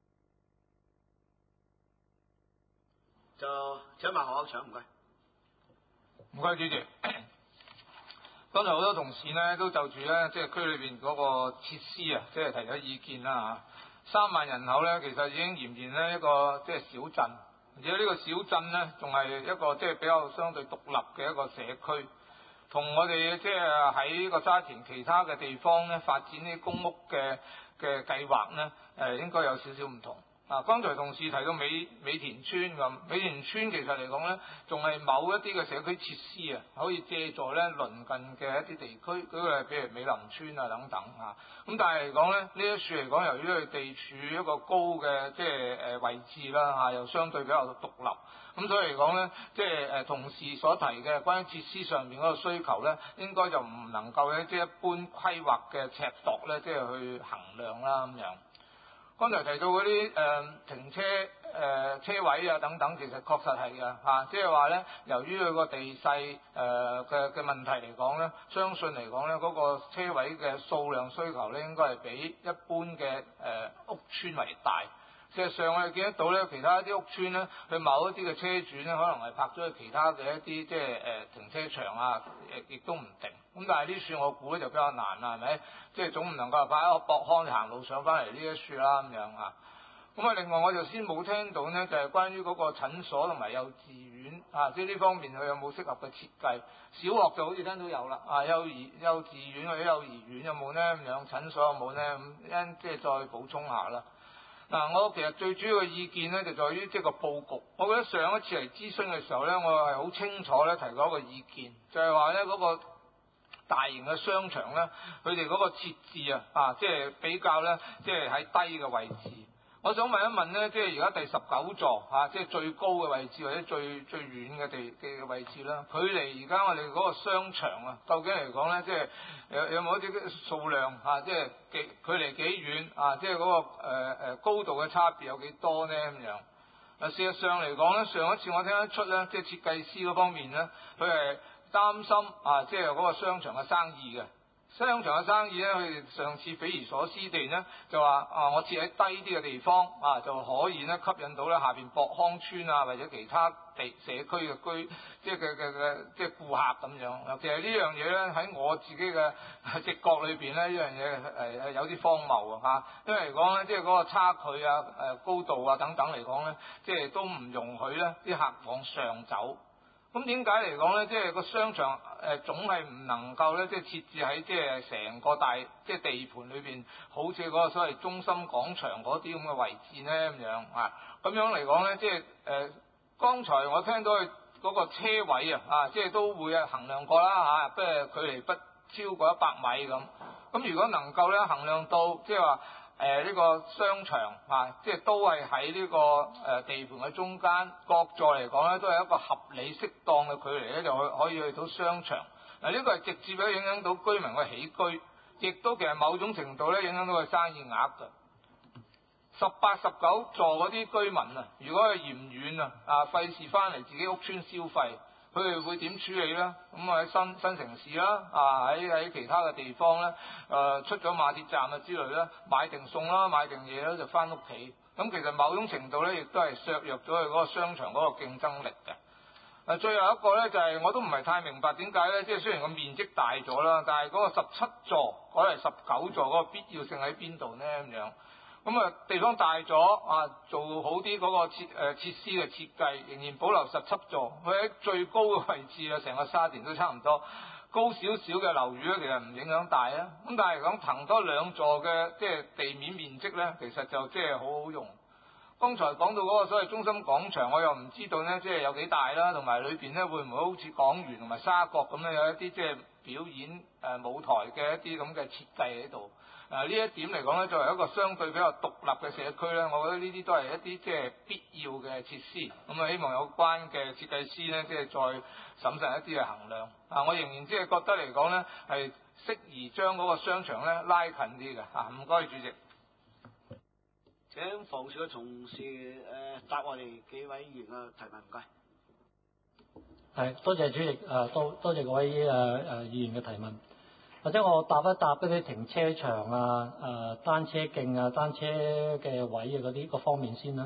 就請問何口長，唔該。 唔該，主席。剛才好多同事呢都就住咧，即係區裏邊嗰個設施啊，即係提咗意見啦嚇。3萬人口咧，其實已經儼然咧一個即係小鎮，而且呢個小鎮咧仲係一個即係比較相對獨立嘅一個社區。同我哋即係喺個沙田其他嘅地方咧發展啲公屋嘅計劃咧，應該有少少唔同。剛才同事提到美田村咁，美田村其實嚟講咧，仲係某一啲嘅社區設施啊，可以借助咧鄰近嘅一啲地區，舉個例，譬如美林村啊等等嚇。咁但係嚟講咧，呢一處嚟講，由於佢地處一個高嘅即係位置啦嚇，又相對比較獨立。咁所以嚟講咧，即係同事所提嘅關於設施上面嗰個需求咧，應該就唔能夠咧即係一般規劃嘅尺度咧，即係去衡量啦咁樣。剛才提到嗰啲停車車位啊等等，其實確實係嘅嚇，即係話咧，由於佢個地勢嘅問題嚟講咧，相信嚟講咧嗰個車位嘅數量需求咧，應該係比一般嘅屋邨為大。 事實上我哋見得到咧，其他一啲屋邨咧，佢某一啲嘅車主咧，可能係泊咗去其他嘅一啲即係停車場啊，亦都唔定。咁但係呢處我估咧就比較難啦，係咪？即係總唔能夠擺一個博康行路上翻嚟呢一處啦咁樣啊。咁啊，另外我就先冇聽到呢，就係關於嗰個診所同埋幼稚園啊，即係呢方面佢有冇適合嘅設計？小學就好似聽到有啦，啊幼稚園或者幼兒園有冇呢？咁樣診所有冇呢？咁即係再補充下啦。嗱，我其實最主要嘅意見呢，就在於即係個佈局。我覺得上一次嚟諮詢嘅時候呢，我係好清楚咧提過一個意見，就係話呢嗰個大型嘅商場呢，佢哋嗰個設置啊，即係比較呢，即係喺低嘅位置。我想問一問呢，即係而家第19座即係最高嘅位置或者最遠嘅嘅位置啦，距離而家我哋嗰個商場啊，究竟嚟講呢，即係有冇一啲數量即係距離幾遠即係嗰個高度嘅差別有幾多呢？咁樣？事實上嚟講呢，上一次我聽得出呢，即係設計師嗰方面呢，佢係擔心即係嗰個商場嘅生意嘅。商場嘅生意咧，佢哋上次匪夷所思地呢，就話我設喺低啲嘅地方就可以咧吸引到咧下邊博康村或者其他社區嘅即係嘅顧客咁樣。其實呢樣嘢咧喺我自己嘅直覺裏邊咧，呢樣嘢係有啲荒謬啊！因為嚟講咧，即係嗰個差距高度等等嚟講咧，即係都唔容許咧啲客往上走。咁點解嚟講咧？即係個商場總係唔能夠咧，即係設置喺即係成個大即係地盤裏邊，好似嗰個所謂中心廣場嗰啲咁嘅位置咧咁樣啊。咁樣嚟講咧，即係剛才我聽到佢嗰個車位即係都會衡量過啦不過距離不超過100米咁。咁如果能夠咧衡量到即係話呢個商場即係都係喺呢個地盤嘅中間，各座嚟講咧都係一個合理適當嘅距離咧，就可以去到商場。嗱，呢個係直接咧影響到居民嘅起居，亦都其實某種程度咧影響到佢生意額㗎。18、19座嗰啲居民如果係嫌遠費事翻嚟自己屋邨消費，佢哋會點處理呢？咁喺新城市啦，喺其他嘅地方呢，出咗馬鐵站之類啦，買定餸啦，買定嘢啦就翻屋企。咁其實某種程度呢，亦都係削弱咗佢嗰個商場嗰個競爭力嘅。最後一個呢，就係我都唔係太明白點解呢，即係雖然個面積大咗啦，但係嗰個17座改為19座嗰個必要性喺邊度呢？咁樣。咁地方大咗做好啲嗰個設施嘅設計，仍然保留17座。佢喺最高嘅位置成個沙田都差唔多高少少嘅樓宇咧，其實唔影響大啊。咁但係講騰多2座嘅即係地面面積咧，其實就即係好好用。剛才講到嗰個所謂中心廣場，我又唔知道咧，即係有幾大啦，同埋裏邊咧會唔會好似港園同埋沙角咁咧，有一啲即係表演舞台嘅一啲咁嘅設計喺度。呢一點嚟講咧，作為一個相對比較獨立嘅社區咧，我覺得呢啲都係一啲即係必要嘅設施。咁希望有關嘅設計師咧，即係再審慎一啲嘅衡量。我仍然即係覺得嚟講咧，係適宜將嗰個商場咧拉近啲嘅。唔該，主席。 請房署嘅同事答我哋幾位議員嘅提問，唔該。 係，多謝主席，多謝各位議員嘅提問。或者我答一答嗰啲停車場單車徑單車嘅位嗰個方面先啦。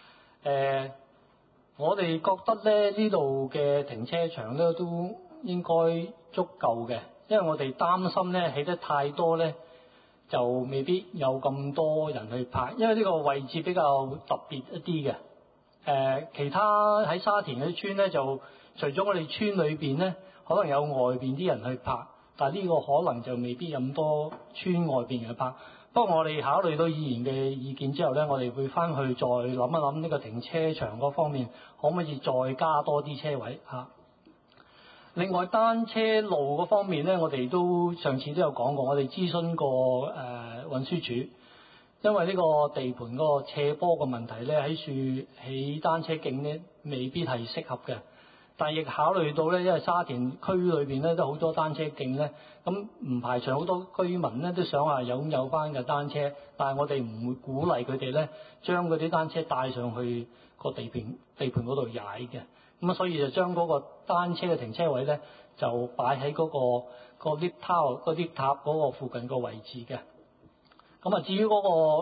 我哋覺得咧呢度嘅停車場咧都應該足夠嘅，因為我哋擔心咧起得太多咧就未必有咁多人去泊，因為呢個位置比較特別一啲嘅。其他喺沙田嗰啲村咧就除咗我哋村裏邊咧，可能有外邊啲人去泊。但係呢個可能就未必咁多村外邊嘅泊。不過我哋考慮到議員嘅意見之後呢，我哋會翻去再諗一諗呢個停車場嗰方面，可唔可以再加多啲車位嚇？另外單車路嗰方面呢，我哋都上次都有講過，我哋諮詢過運輸署，因為呢個地盤嗰個斜坡嘅問題呢，喺樹起單車徑呢未必係適合嘅。但係亦考慮到咧，因為沙田區裏邊咧都好多單車徑咧，咁唔排除好多居民咧都想話擁有翻嘅單車，但係我哋唔會鼓勵佢哋咧將嗰啲單車帶上去個地盤嗰度踩嘅，咁所以就將嗰個單車嘅停車位咧就擺喺嗰個 lift tower 嗰啲塔嗰個附近個位置嘅。咁至於嗰個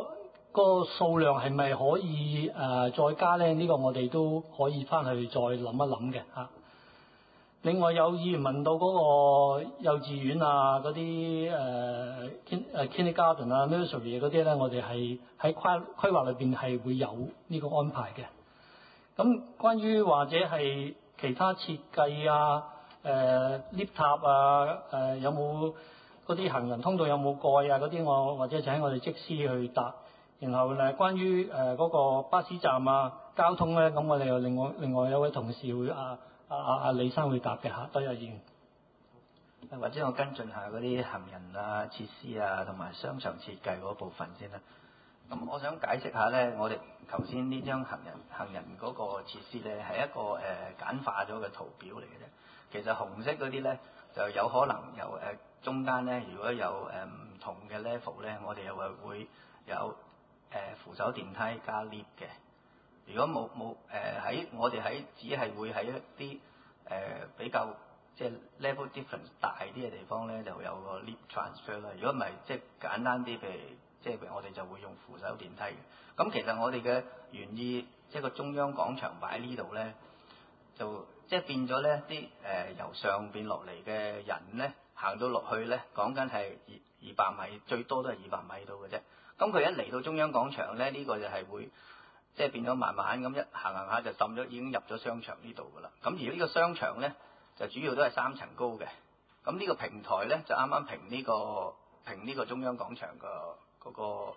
個數量係咪可以再加咧？呢個我哋都可以翻去再諗一諗嘅嚇。另外有議員問到嗰個幼稚園啊嗰啲kindergarten 啊 nursery 嗰啲咧，我哋係喺規劃裏邊係會有呢個安排嘅。咁關於或者係其他設計啊、lift 塔啊、有冇嗰啲行人通道有冇蓋啊嗰啲，我或者請我哋則師去答。然後咧，關於嗰個巴士站啊、交通咧，咁我哋又另外有位同事會李生會答嘅嚇，多謝議員。 或者我跟進下嗰啲行人啊、設施啊同埋商場設計嗰部分先啦。咁我想解釋下咧，我哋頭先呢張行人嗰個設施咧係一個簡化咗嘅圖表嚟嘅啫。其實紅色嗰啲咧就有可能由中間咧，如果有唔同嘅 level 咧，我哋又會有扶手電梯加 lift 嘅。如果冇喺我哋只係會喺一啲比較即係 level difference 大啲嘅地方咧，就有個 lift transfer 啦。如果唔係即係簡單啲，譬如我哋就會用扶手電梯嘅。咁其實我哋嘅原意即係個中央廣場擺呢度咧，就即係變咗咧啲由上邊落嚟嘅人咧，行到落去咧，講緊係200米，最多都係200米到嘅啫。咁佢一嚟到中央廣場咧，呢個就係會即係變咗慢慢咁一行下就滲咗，已經入咗商場呢度噶啦。咁而呢個商場咧就主要都係3層高嘅。咁呢個平台咧就啱啱平呢個中央廣場嗰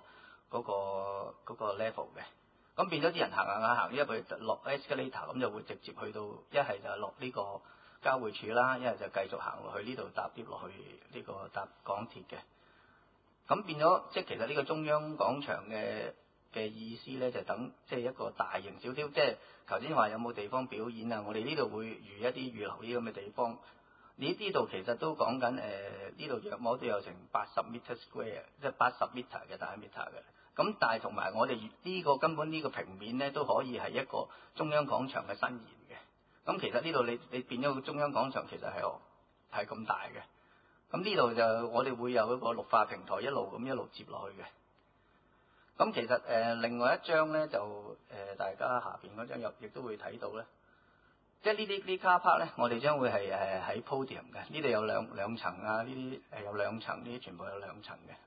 個 level 嘅。咁變咗啲人行，一佢落 escalator 咁就會直接去到，一係就落呢個交匯處啦，一係就繼續行落去呢度搭 lift 落去呢個搭港鐵嘅。咁變咗即係其實呢個中央廣場嘅意思咧，就等即係一個大型少少，即係頭先話有冇地方表演啊？我哋呢度會預留啲咁嘅地方。呢度其實都講緊呢度約莫都有成80 meter square， 即係80 meter 嘅大 meter 嘅。咁但係同埋我哋呢個根本呢個平面咧都可以係一個中央廣場嘅伸延嘅。咁其實呢度你變咗個中央廣場其實係咁大嘅。咁呢度就我哋會有一個綠化平台一路接落去嘅。咁其實另外一張咧就大家下邊嗰張亦都會睇到咧，即係呢啲 car park 咧，我哋將會係喺 podium 嘅。呢度有兩層啊，呢啲有兩層，呢啲全部有兩層嘅。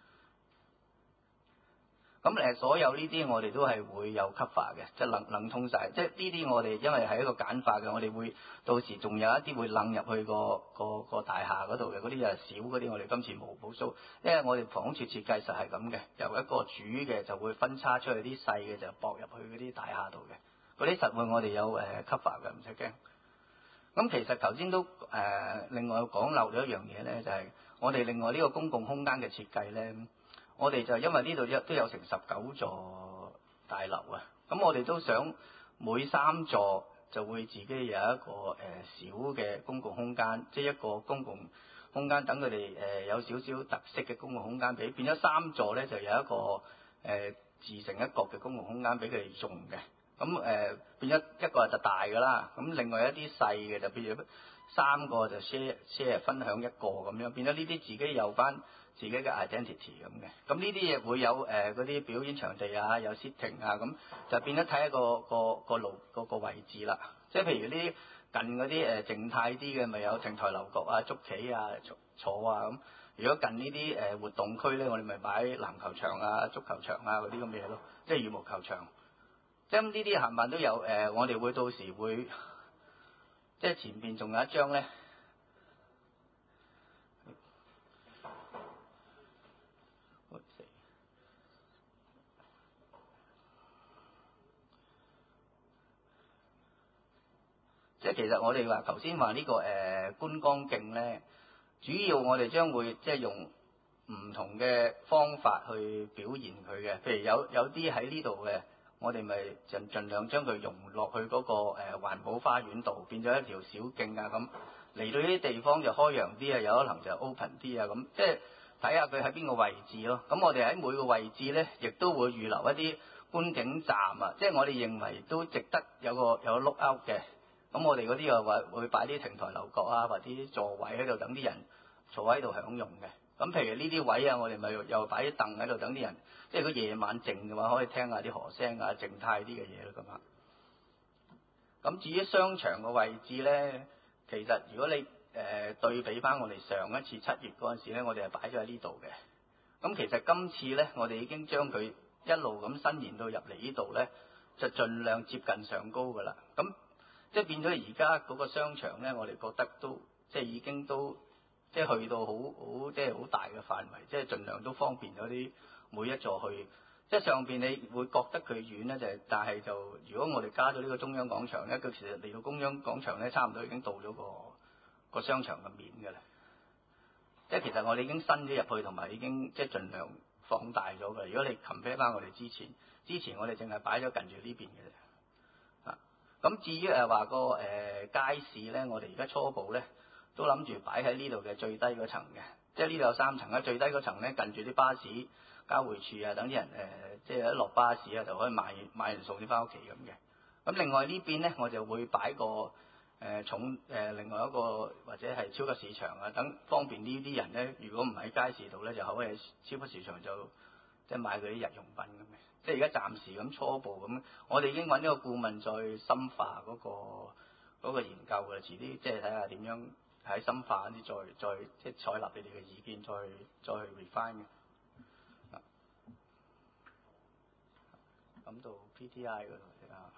咁所有呢啲我哋都係會有 cover 嘅，即係能通晒。即係呢啲我哋因為係一個簡化嘅，我哋會到時仲有一啲會楞入去個大廈嗰度嘅，嗰啲就係少嗰啲，我哋今次冇數，因為我哋房屋署設計實係咁嘅，由一個主嘅就會分叉出去，啲細嘅就駁入去嗰啲大廈度嘅，嗰啲實會我哋有cover 嘅，唔使驚。咁其實頭先都另外講漏咗一樣嘢咧，就係我哋另外呢個公共空間嘅設計咧。我哋就因為呢度都有成19座大樓啊，咁我哋都想每3座就會自己有一個小嘅公共空間，即係一個公共空間，等佢哋有少少特色嘅公共空間俾，變咗3座咧就有一個自成一角嘅公共空間俾佢哋用嘅。咁變咗一個就大㗎啦，咁另外一啲細嘅就譬如3個就 share 分享一個咁樣，變咗呢啲自己有翻自己嘅 identity 咁嘅。咁呢啲嘢會有嗰啲表演場地啊，有 sitting 啊，咁就變咗睇一個路個位置啦。即係譬如呢近嗰啲靜態啲嘅，咪有亭台樓閣啊、捉棋啊、坐啊咁。如果近呢啲活動區咧，我哋咪擺籃球場啊、足球場啊嗰啲咁嘅嘢咯，即係羽毛球場。即係呢啲冚唪唥都有我哋會到時會即係前邊仲有一張咧。即係其實我哋話頭先話呢個觀光徑咧，主要我哋將會即係用唔同嘅方法去表現佢嘅。譬如有啲喺呢度嘅，我哋咪盡量將佢融落去嗰個環保花園度，變咗一條小徑啊咁。嚟到呢啲地方就開揚啲啊，有可能就 open 啲啊咁，即係睇下佢喺邊個位置咯。咁我哋喺每個位置咧，亦都會預留一啲觀景站啊，即係我哋認為都值得有個 look out 嘅。咁我哋嗰啲又話會擺啲亭台樓閣啊，或者啲座位喺度等啲人坐喺度享用嘅。 咁譬如呢啲位啊，我哋咪又擺啲凳喺度等啲人，即係如果夜晚靜嘅話，可以聽下啲河聲啊，靜態啲嘅嘢咯咁啊。咁至於商場嘅位置咧，其實如果你對比翻我哋上一次7月嗰陣時咧，我哋係擺咗喺呢度嘅。咁其實今次咧，我哋已經將佢一路咁伸延到入嚟呢度咧，就盡量接近上高㗎啦。咁即係變咗而家嗰個商場咧，我哋覺得都即係已經都即係去到好即係好大嘅範圍，即係盡量都方便咗啲每一座去。即係上邊你會覺得佢遠咧，但係就如果我哋加咗呢個中央廣場咧，佢其實嚟到中央廣場咧，差唔多已經到咗個商場嘅面㗎啦。即係其實我哋已經伸咗入去，同埋已經即係盡量放大咗㗎。如果你 compare 翻我哋之前我哋淨係擺咗近住呢邊嘅啫。啊，咁至於話個街市咧，我哋而家初步咧都諗住擺喺呢度嘅最低嗰層嘅，即係呢度有3層啦，最低嗰層咧近住啲巴士交匯處啊，等啲人即係一落巴士啊就可以買完餸先翻屋企咁嘅。咁另外呢邊咧，我就會擺個另外一個或者係超級市場啊，等方便呢啲人咧，如果唔喺街市度咧，就可以喺超級市場就即係買嗰啲日用品咁嘅。即係而家暫時咁初步咁，我哋已經揾咗個顧問再深化嗰個研究㗎啦。遲啲即係睇下點樣喺深化啲再即係採納你哋嘅意見，再 refine 嘅。咁到 PTI 嗰度啊。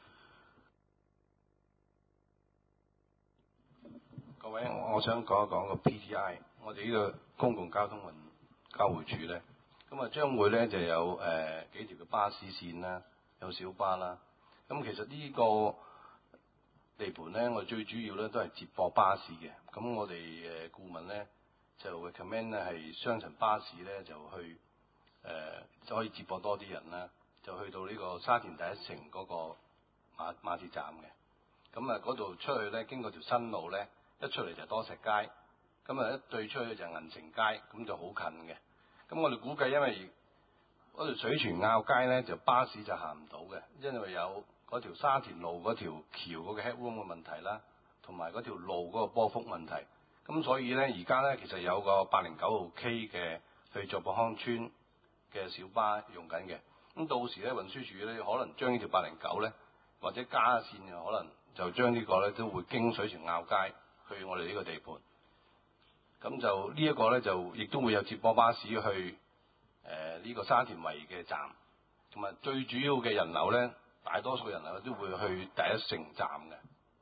各位，我想講一講個 PTI， 我哋呢個公共交通交匯處咧，咁啊將會咧就有幾條嘅巴士線啦，有小巴啦。咁其實呢個地盤咧，我最主要咧都係接駁巴士嘅。咁我哋顧問咧就 recommend 咧係雙層巴士咧就去就可以接駁多啲人啦，就去到呢個沙田第一城嗰個馬鐵站嘅。咁啊嗰度出去咧，經過條新路咧。一出嚟就多石街，咁啊一對出去就銀城街，咁就好近嘅。咁我哋估計，因為嗰條水泉坳街咧，就巴士就行唔到嘅，因為有嗰條沙田路嗰條橋嗰個 headroom 嘅問題啦，同埋嗰條路嗰個波幅問題。咁所以咧，而家咧其實有個809號 K 嘅去作博康村嘅小巴用緊嘅。咁到時咧，運輸署咧可能將呢條809咧，或者加線又可能就將呢個咧都會經水泉坳街。去我哋呢個地盤，咁就呢一個咧就亦都會有接駁巴士去呢個沙田圍嘅站，同埋最主要嘅人流咧，大多數人流都會去第一城站嘅。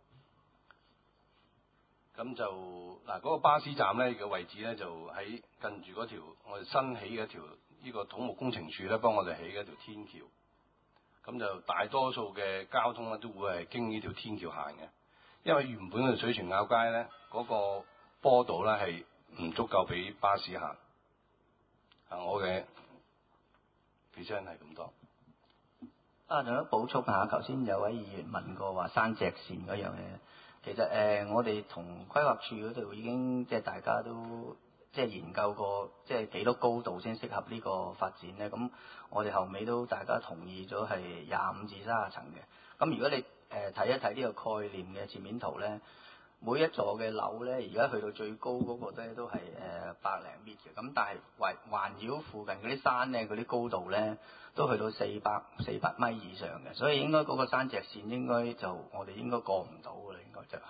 咁就嗰個巴士站咧嘅位置咧就喺近住嗰條我哋新起嘅條呢個土木工程處咧幫我哋起嘅一條天橋，咁就大多數嘅交通咧都會係經呢條天橋行嘅。因為原本嘅水泉坳街咧，嗰個坡度咧係唔足夠俾巴士行。我嘅 present 係咁多。 仲有補充下，頭先有位議員問過話山脊線嗰樣嘢，其實我哋同規劃處嗰度已經即係大家都即係研究過，即係幾多高度先適合呢個發展咧？咁我哋後尾都大家同意咗係25至30層嘅。咁如果你睇一睇呢個概念嘅切面圖咧，每一座嘅樓咧，而家去到最高嗰個咧都係100零米嘅，咁但係環繞附近嗰啲山咧，嗰啲高度咧都去到400米以上嘅，所以應該嗰個山脊線應該就我哋應該過唔到嘅啦，應該就係。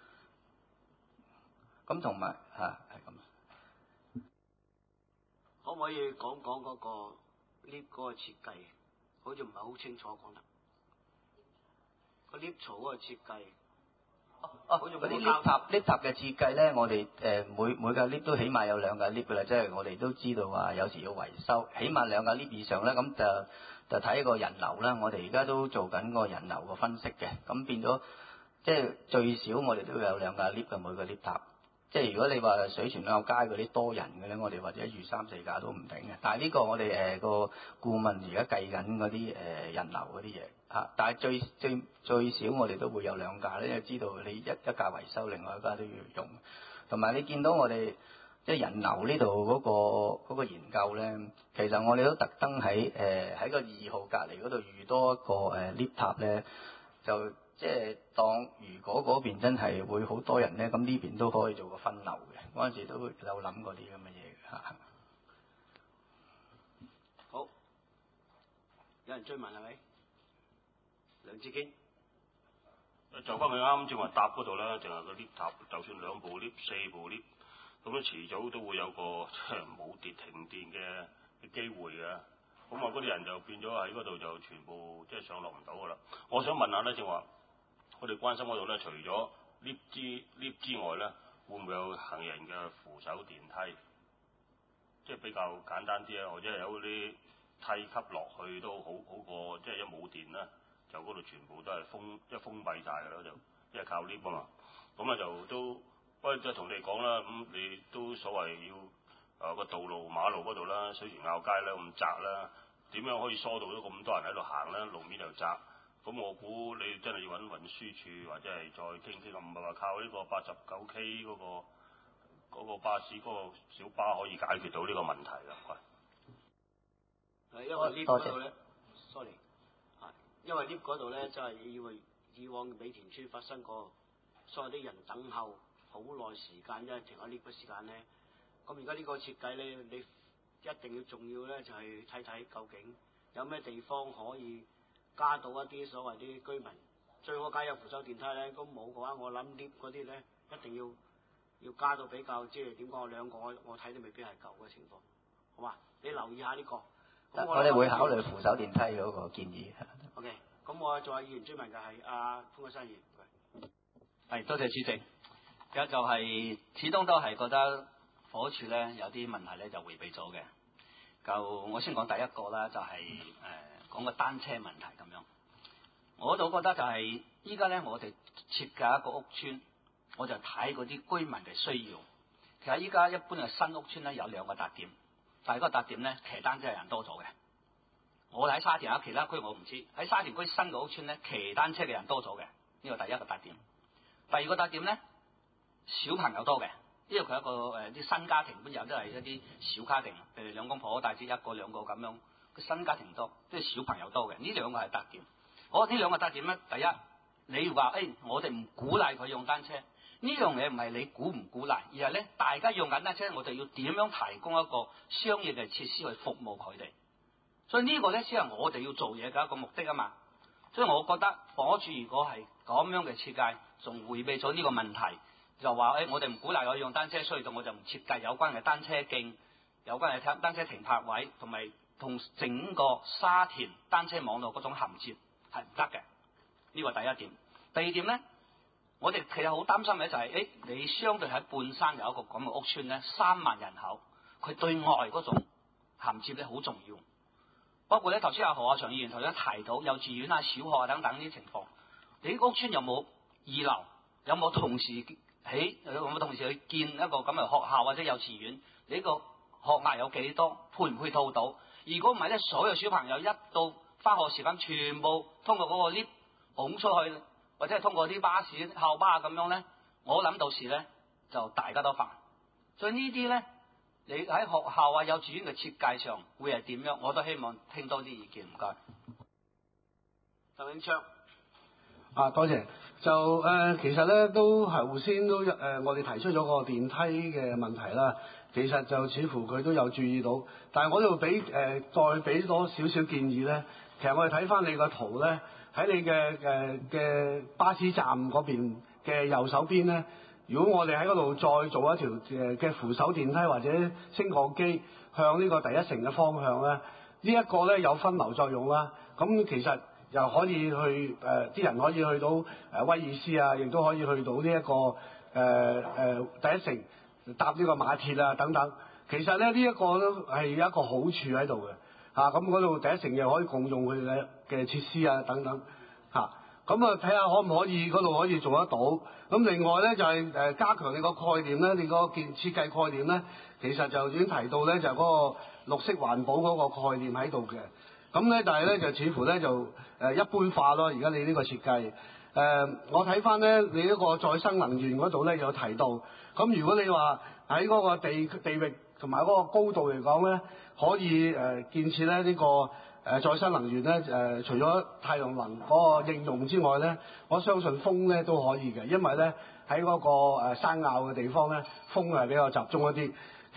咁同埋係咁。 可唔可以講嗰個 lift 嗰個設計？好似唔係好清楚講得。個 lift 槽嗰個設計， 嗰啲 lift 塔嘅設計咧，我哋每架 lift 都起碼有2架 lift 㗎啦，即係我哋都知道話有時要維修，起碼2架 lift 以上啦，咁就睇個人流啦。我哋而家都做緊個人流個分析嘅，咁變咗即係最少我哋都有2架 lift 嘅每個 lift 塔。即係如果你話水泉坳街嗰啲多人嘅咧，我哋或者預3、4架都唔定嘅。但係呢個我哋個顧問而家計緊嗰啲人流嗰啲嘢嚇，但係最少我哋都會有2架咧，因為知道你一架維修，另外一架都要用。同埋你見到我哋即係人流呢度嗰個研究咧，其實我哋都特登喺個2號隔離嗰度預多一個lift 塔咧，就即係當如果嗰邊真係會好多人咧，咁呢邊都可以做個分流嘅。嗰陣時都有諗過啲咁嘅嘢嘅。 好，有人追問係咪？梁志堅。 就翻佢啱正話搭嗰度咧，淨係個 lift 塔，就算2部 lift、4部 lift，咁咧遲早都會有個冇電停電嘅機會嘅。咁啊，嗰啲人就變咗喺嗰度就全部即係上落唔到噶啦。我想問下咧，正話我哋關心嗰度咧，除咗 lift 之外咧，會唔會有行人嘅扶手電梯？即係比較簡單啲啊，或者係有啲梯級落去都好過，即係一冇電啦。就嗰度全部都係封閉晒㗎啦，就因為靠 lift 啊嘛，咁啊就都不過就同你講啦，咁你都所謂要個道路馬路嗰度啦，水泉坳街啦咁窄啦，點樣可以疏導到咁多人喺度行咧？路面又窄，咁我估你真係要揾運輸署或者係再傾傾，唔係話靠呢個89K 嗰個巴士嗰個小巴可以解決到呢個問題㗎。 係因為 lift 嗰度咧 ，sorry。因為 lift 嗰度咧，真係以往美田村發生過，所有啲人等候好耐時間，因為停喺 lift 嘅時間咧。咁而家呢個設計咧，你一定要重要咧，就係睇睇究竟有咩地方可以加到一啲所謂啲居民，最好加有扶手電梯咧。咁冇嘅話，我諗 lift 嗰啲咧一定要加到比較，即係點講？兩個我睇都未必係夠嘅情況，好嘛？你留意下呢個。 我哋會考慮扶手電梯嗰個建議。 OK， 咁我仲有議員追問嘅係阿潘國山議員。 係，多謝主席。而家就係、始終都係覺得火署咧有啲問題咧就迴避咗嘅。就我先講第一個啦，就係、講個單車問題咁樣。我就覺得就係依家咧，我哋設計一個屋邨，我就睇嗰啲居民嘅需要。其實依家一般嘅新屋邨咧有2個特點。第一個特點咧，騎單車嘅人多咗嘅。我喺沙田有其他區我唔知，喺沙田區新嘅屋邨咧，騎單車嘅人多咗嘅，呢個第一個特點。第二個特點咧，小朋友多嘅，因為佢一個啲新家庭本有都係一啲小家庭，譬如兩公婆帶住1個2個咁樣，個新家庭多，即係小朋友多嘅。呢2個係特點。我呢2個特點咧，第一，你話我哋唔鼓勵佢用單車。呢樣嘢唔係你鼓唔鼓勵，而係咧大家用緊單車，我哋要點樣提供一個相應嘅設施去服務佢哋。所以呢個咧先係我哋要做嘢嘅一個目的啊嘛。所以我覺得房署如果係咁樣嘅設計，仲迴避咗呢個問題，就話我哋唔鼓勵佢用單車，所以我就唔設計有關嘅單車徑、有關嘅單車停泊位，同埋同整個沙田單車網絡嗰種銜接係唔得嘅。呢個第一點。第二點咧。我哋其實好擔心嘅就係、你相對喺半山有一個咁嘅屋邨咧，3萬人口，佢對外嗰種銜接咧好重要。包括咧頭先阿何亞祥議員頭先提到幼稚園啊、小學啊等等呢啲情況，你屋邨有冇2樓？有冇同時有冇同時去建一個咁嘅學校或者幼稚園？你個學額有幾多？配唔配套到？如果唔係咧，所有小朋友一到返學時間，全部通過嗰個 lift 拱出去。或者係通過啲巴士、校巴咁樣咧，我諗到時咧就大家都煩。所以呢啲咧，你喺學校啊、幼稚園嘅設計上會係點樣？我都希望聽多啲意見。唔該。 鄧永昌。 多謝。就其實咧都頭先都我哋提出咗個電梯嘅問題啦。其實就似乎佢都有注意到，但係我就再俾多少少建議咧。其實我哋睇翻你個圖咧。喺你嘅巴士站嗰邊嘅右手邊咧，如果我哋喺嗰度再做一條嘅扶手電梯或者升降機向呢個第一城嘅方向咧，呢一個咧有分流作用啦。咁其實又可以去啲人可以去到威爾斯啊，亦都可以去到呢一個第一城搭呢個馬鐵啊等等。其實咧呢一個都係有一個好處喺度嘅。咁嗰度第一城又可以共用佢嘅設施啊等等咁睇下可唔可以嗰度可以做得到。咁另外咧就係加強你個概念咧，你個設計概念咧，其實就已經提到咧就嗰個綠色環保嗰個概念喺度嘅。咁咧但係咧就似乎咧就一般化咯。而家你呢個設計我睇翻咧你嗰個再生能源嗰度咧有提到。咁如果你話喺嗰個地域同埋嗰個高度嚟講咧，可以建設咧呢個再生能源咧除咗太陽能嗰個應用之外咧，我相信風咧都可以嘅，因為咧喺嗰個山坳嘅地方咧，風係比較集中一啲。其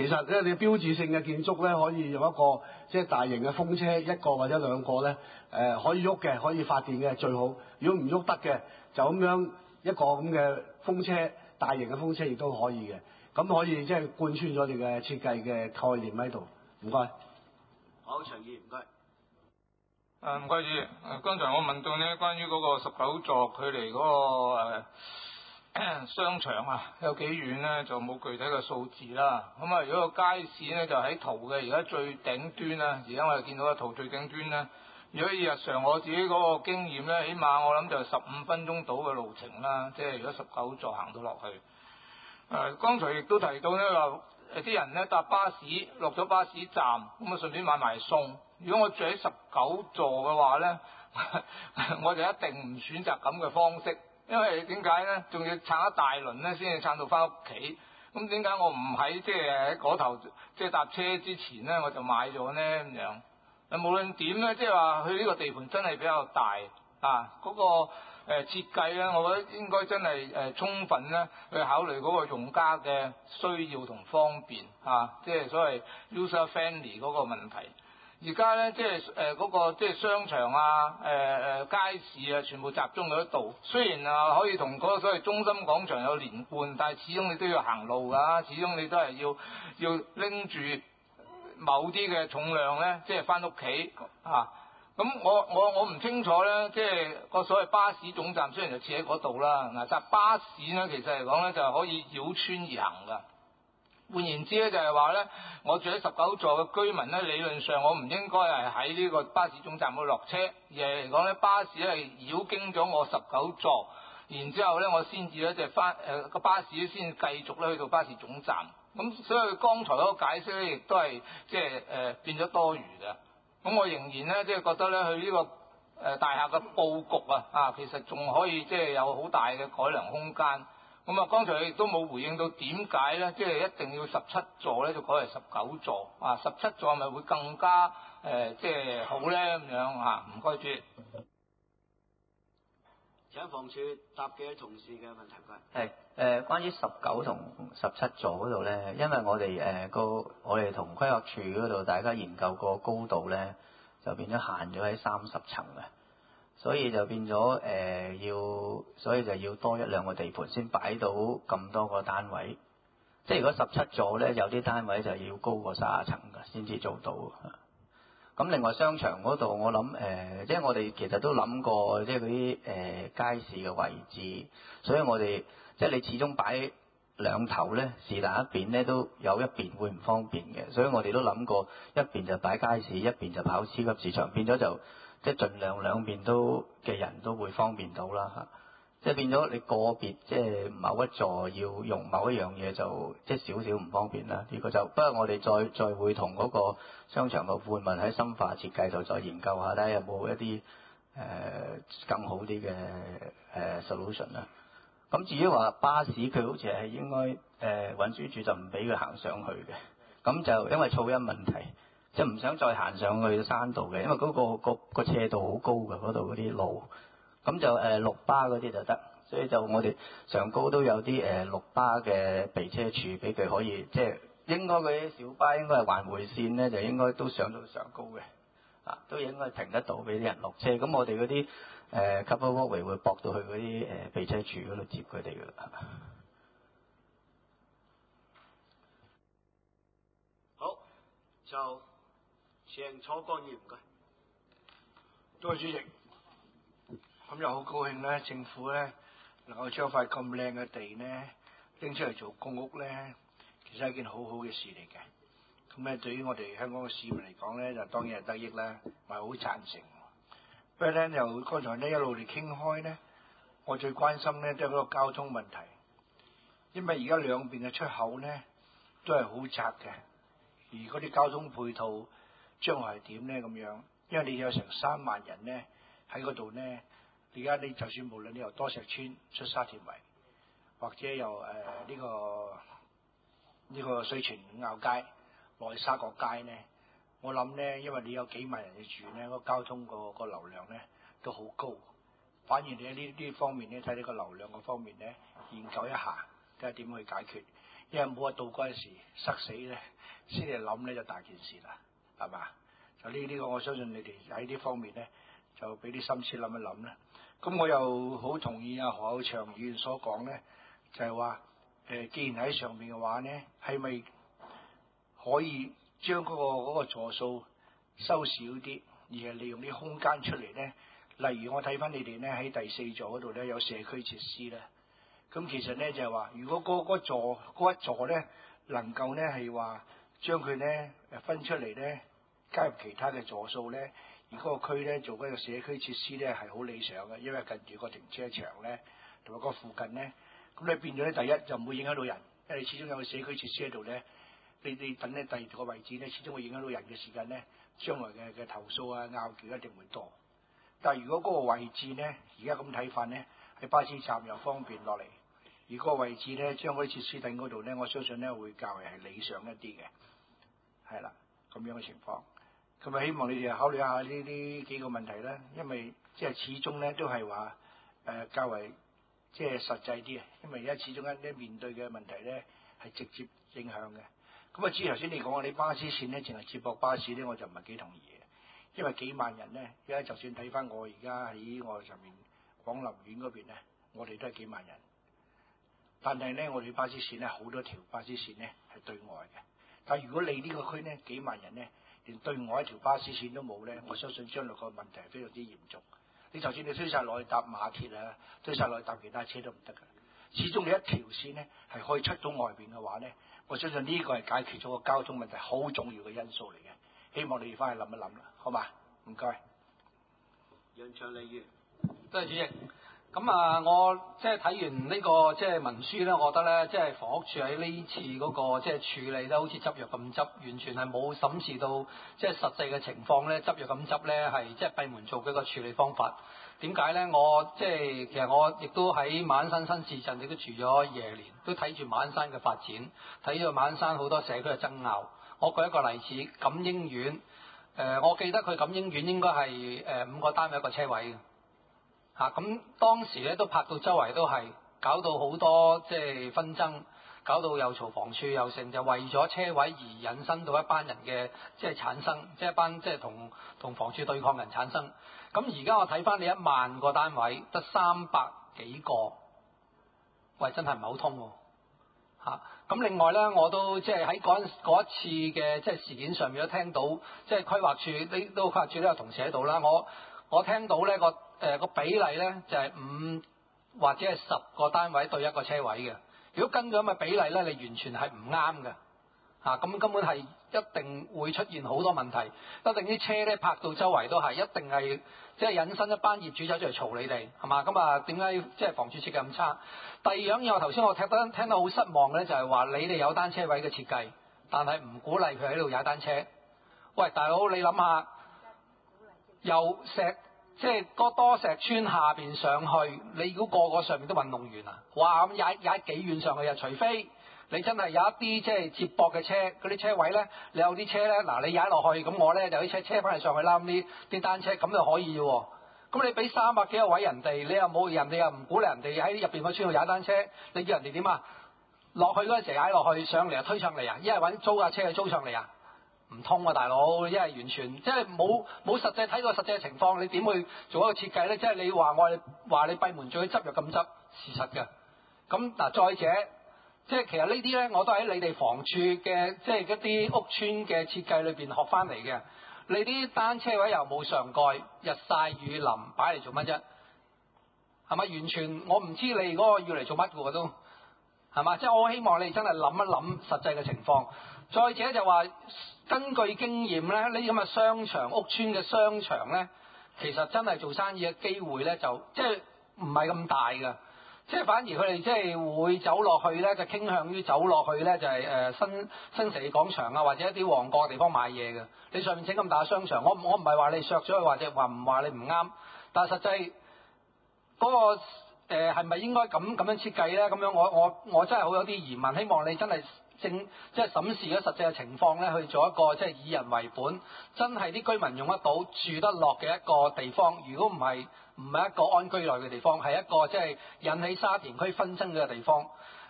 其實咧，你標誌性嘅建築咧，可以用一個即係大型嘅風車，一個或者兩個咧，可以喐嘅，可以發電嘅最好。如果唔喐得嘅，就咁樣一個咁嘅風車，大型嘅風車亦都可以嘅。咁可以即係貫穿咗你嘅設計嘅概念喺度。唔該。 好，長議唔該。 唔該主席。剛才我問到呢，關於嗰個19座距離嗰個商場啊，有幾遠咧就冇具體嘅數字啦。咁啊，如果個街市咧就喺圖嘅而家最頂端啦，而家我哋見到嘅圖最頂端咧。如果以日常我自己嗰個經驗咧，起碼我諗就15分鐘到嘅路程啦。即係如果19座行到落去。剛才亦都提到咧話，啲人咧搭巴士落咗巴士站，咁啊順便買埋餸。如果我住喺19座嘅話咧，我就一定唔選擇咁嘅方式。因為點解咧？仲要撐一大輪咧，先至撐到翻屋企。咁點解我唔喺即係喺嗰頭即係搭車之前咧，我就買咗呢？咁樣？無論點咧，即係話佢呢個地盤真係比較大啊！嗰個設計咧，我覺得應該真係充分咧去考慮嗰個用家嘅需要同方便啊！即係所謂 user friendly 嗰個問題。而家咧，即係嗰個即係商場啊、街市啊，全部集中喺度。雖然啊，可以同嗰個所謂中心廣場有連貫，但係始終你都要行路㗎，始終你都係要拎住某啲嘅重量咧，即係翻屋企啊。咁我唔清楚咧，即係個所謂巴士總站雖然就設喺嗰度啦，嗱，但巴士咧其實嚟講咧就係可以繞村而行㗎。換言之咧，就係話咧，我住喺19座嘅居民咧，理論上我唔應該係喺呢個巴士總站度落車，而係嚟講咧，巴士係繞經咗我19座，然之後咧，我先至咧就翻個巴士先繼續咧去到巴士總站。咁所以剛才嗰個解釋咧，亦都係即係變咗多餘嘅。咁我仍然咧即係覺得咧，佢呢個大廈嘅佈局啊，其實仲可以即係有好大嘅改良空間。咁啊，剛才亦都冇回應到點解咧，即係一定要17座咧，就改為19座啊？17座係咪會更加即係好咧咁樣嚇？唔該主席。 請房署答嘅同事嘅問題係關於19同17座嗰度咧，因為我哋我哋同規劃署嗰度大家研究個高度咧，就變咗限咗喺30層嘅。所以就變咗所以就要多一兩個地盤先擺到咁多個單位。即係如果17座咧，有啲單位就要高過30層嘅先至做到。咁另外商場嗰度，我諗即係我哋其實都諗過，即係嗰啲街市嘅位置。所以我哋即係你始終擺兩頭咧，是但一邊咧都有一邊會唔方便嘅。所以我哋都諗過，一邊就擺街市，一邊就跑超級市場，變咗就即係盡量兩邊都嘅人都會方便到啦嚇，即係變咗你個別即係某一座要用某一樣嘢就即係少少唔方便啦。呢個就不過我哋再會同嗰個商場個顧問喺深化設計度再研究下，睇下有冇一啲更好啲嘅solution 啦。咁至於話巴士，佢好似係應該運輸署就唔俾佢行上去嘅，咁就因為噪音問題。即係唔想再行上去山度嘅，因為嗰個斜度好高嘅嗰度嗰啲路，咁就綠巴嗰啲就得，所以就我哋上高都有啲綠巴嘅避車處俾佢可以，即係應該嗰啲小巴應該係環迴線咧，就應該都上到上高嘅，都應該停得到俾啲人落車。咁我哋嗰啲cover walkway 會駁到去嗰啲避車處嗰度接佢哋㗎啦。 好，就請楚干議唔該。 多謝主席。咁又好高興咧，政府咧能夠將塊咁靚嘅地咧拎出嚟做公屋咧，其實係一件好好嘅事嚟嘅。咁咧對於我哋香港嘅市民嚟講咧，就當然係得益啦，我係好贊成。不過咧，又剛才呢一路嚟傾開咧，我最關心咧都係嗰個交通問題，因為而家兩邊嘅出口咧都係好窄嘅，而嗰啲交通配套將來係點咧咁樣？因為你有成3萬人咧喺嗰度咧，而家你就算無論你由多石村出沙田圍，或者由呢個水泉坳街落去沙角街咧，我諗咧，因為你有幾萬人去住咧，個交通個流量咧都好高。反而你喺呢方面咧，睇呢個流量個方面咧，研究一下睇下點去解決。 因為冇得到嗰陣時塞死咧，先嚟諗咧就大件事啦，係嘛？就呢個我相信你哋喺呢方面咧，就俾啲心思諗一諗啦。咁我又好同意何厚祥議員所講咧，就係話既然喺上面嘅話咧，係咪可以將嗰個座數收少啲，而係利用啲空間出嚟咧？例如我睇翻你哋咧喺第4座嗰度咧有社區設施咧，咁其實咧就係話，如果嗰一座咧能夠咧係話將佢咧分出嚟咧，加入其他嘅座數咧，而嗰個區咧做嗰個社區設施咧係好理想嘅，因為近住個停車場咧同埋個附近咧，咁你變咗咧第一就唔會影響到人，因為你始終有個社區設施喺度咧，你等咧第二個位置咧始終會影響到人嘅時間咧，將來嘅投訴啊拗撬一定會多。但係如果嗰個位置咧，而家咁睇法咧，喺巴士站又方便落嚟，而嗰個位置咧，將嗰啲設施頂嗰度咧，我相信咧會較為係理想一啲嘅，係啦，咁樣嘅情況。咁啊，希望你哋考慮下呢啲幾個問題啦，因為即係始終咧都係話較為即係實際啲啊，因為而家始終咧面對嘅問題咧係直接影響嘅。咁啊，至於頭先你講話你巴士線咧，淨係接駁巴士咧，我就唔係幾同意嘅。因為幾萬人咧，而家就算睇翻我而家喺我上面廣林苑嗰邊咧，我哋都係幾萬人。但係咧，我哋巴士線咧好多條巴士線咧係對外嘅。但係如果你呢個區咧幾萬人咧，連對外一條巴士線都冇咧，我相信將來個問題係非常之嚴重。你就算你推晒落去搭馬鐵啊，推晒落去搭其他車都唔得㗎。始終你一條線咧係可以出到外邊嘅話咧，我相信呢個係解決咗個交通問題好重要嘅因素嚟嘅。希望你哋翻去諗一諗啦，好嘛？唔該。 楊長利議， 多謝主席。咁啊，我即係睇完呢個即係文書咧，我覺得咧，即係房屋署喺呢次嗰個即係處理咧，好似執藥咁執，完全係冇審視到即係實際嘅情況咧，執藥咁執咧係即係閉門做嘅一個處理方法。點解咧？我即係其實我亦都喺馬鞍山新市鎮亦都住咗20年，都睇住馬鞍山嘅發展，睇住馬鞍山好多社區嘅爭拗。我舉一個例子，錦英苑，我記得佢錦英苑應該係5個單位1個車位嘅，咁當時咧都拍到周圍都係，搞到好多即係紛爭，搞到又嘈房署又成，就為咗車位而引申到一班人嘅即係產生，即係一班即係同房署對抗人產生。咁而家我睇翻你1萬個單位得300幾個，喂真係唔係好通喎。咁另外咧，我都即係喺嗰一次嘅即係事件上面都聽到，即係規劃處呢都規劃處都有同事喺度啦。我聽到咧個比例咧就係5或者係10個單位對1個車位嘅。如果跟咗咁嘅比例咧，你完全係唔啱嘅。咁根本係一定會出現好多問題，一定啲車咧泊到周圍都係，一定係即係引申一班業主走出嚟嘈你哋，係嘛？咁啊點解即係房署設計咁差？第二樣嘢我頭先我聽到好失望嘅咧，就係話你哋有單車位嘅設計，但係唔鼓勵佢喺度踩單車。喂，大佬你諗下，由即係個多石村下邊上去，你估個個上面都運動員啊？哇！咁踩幾遠上去啊？除非你真係有一啲即係接駁嘅車，嗰啲車位咧，你有啲車咧，嗱你踩落去，咁我咧就啲車翻嚟上去啦，咁啲單車咁就可以喎。咁你俾300幾個位人哋，你又冇人哋又唔鼓勵人哋喺入邊個村度踩單車，你叫人哋點啊？落去嗰陣時踩落去，上嚟啊推上嚟啊，一係揾租架車去租上嚟啊？唔通啊大佬，一係完全即係冇實際睇過實際嘅情況，你點去做一個設計咧？即係你話你閉門做去執藥咁執，事實嘅。咁嗱，再者。即係其實呢啲咧，我都喺你哋房署嘅即係一啲屋邨嘅設計裏邊學翻嚟嘅。你啲單車位又冇上蓋，日曬雨淋，擺嚟做乜啫？係咪完全我唔知你嗰個要嚟做乜嘅喎都係嘛？即係我希望你真係諗一諗實際嘅情況。再者就話根據經驗咧，呢啲咁嘅商場屋邨嘅商場咧，其實真係做生意嘅機會咧就即係唔係咁大㗎。即係反而佢哋即係會走落去咧，就傾向於走落去咧，就係新城市廣場啊，或者一啲旺角地方買嘢嘅。你上面整咁大嘅商場，我唔係話你削咗佢，或者話你唔啱，但係實際嗰個係咪應該咁樣設計咧？咁樣我真係好有啲疑問，希望你真係即係審視咗實際嘅情況咧，去做一個即係以人為本，真係啲居民用得到、住得落嘅一個地方。如果唔係一個安居樂嘅地方，係一個即係引起沙田區紛爭嘅地方。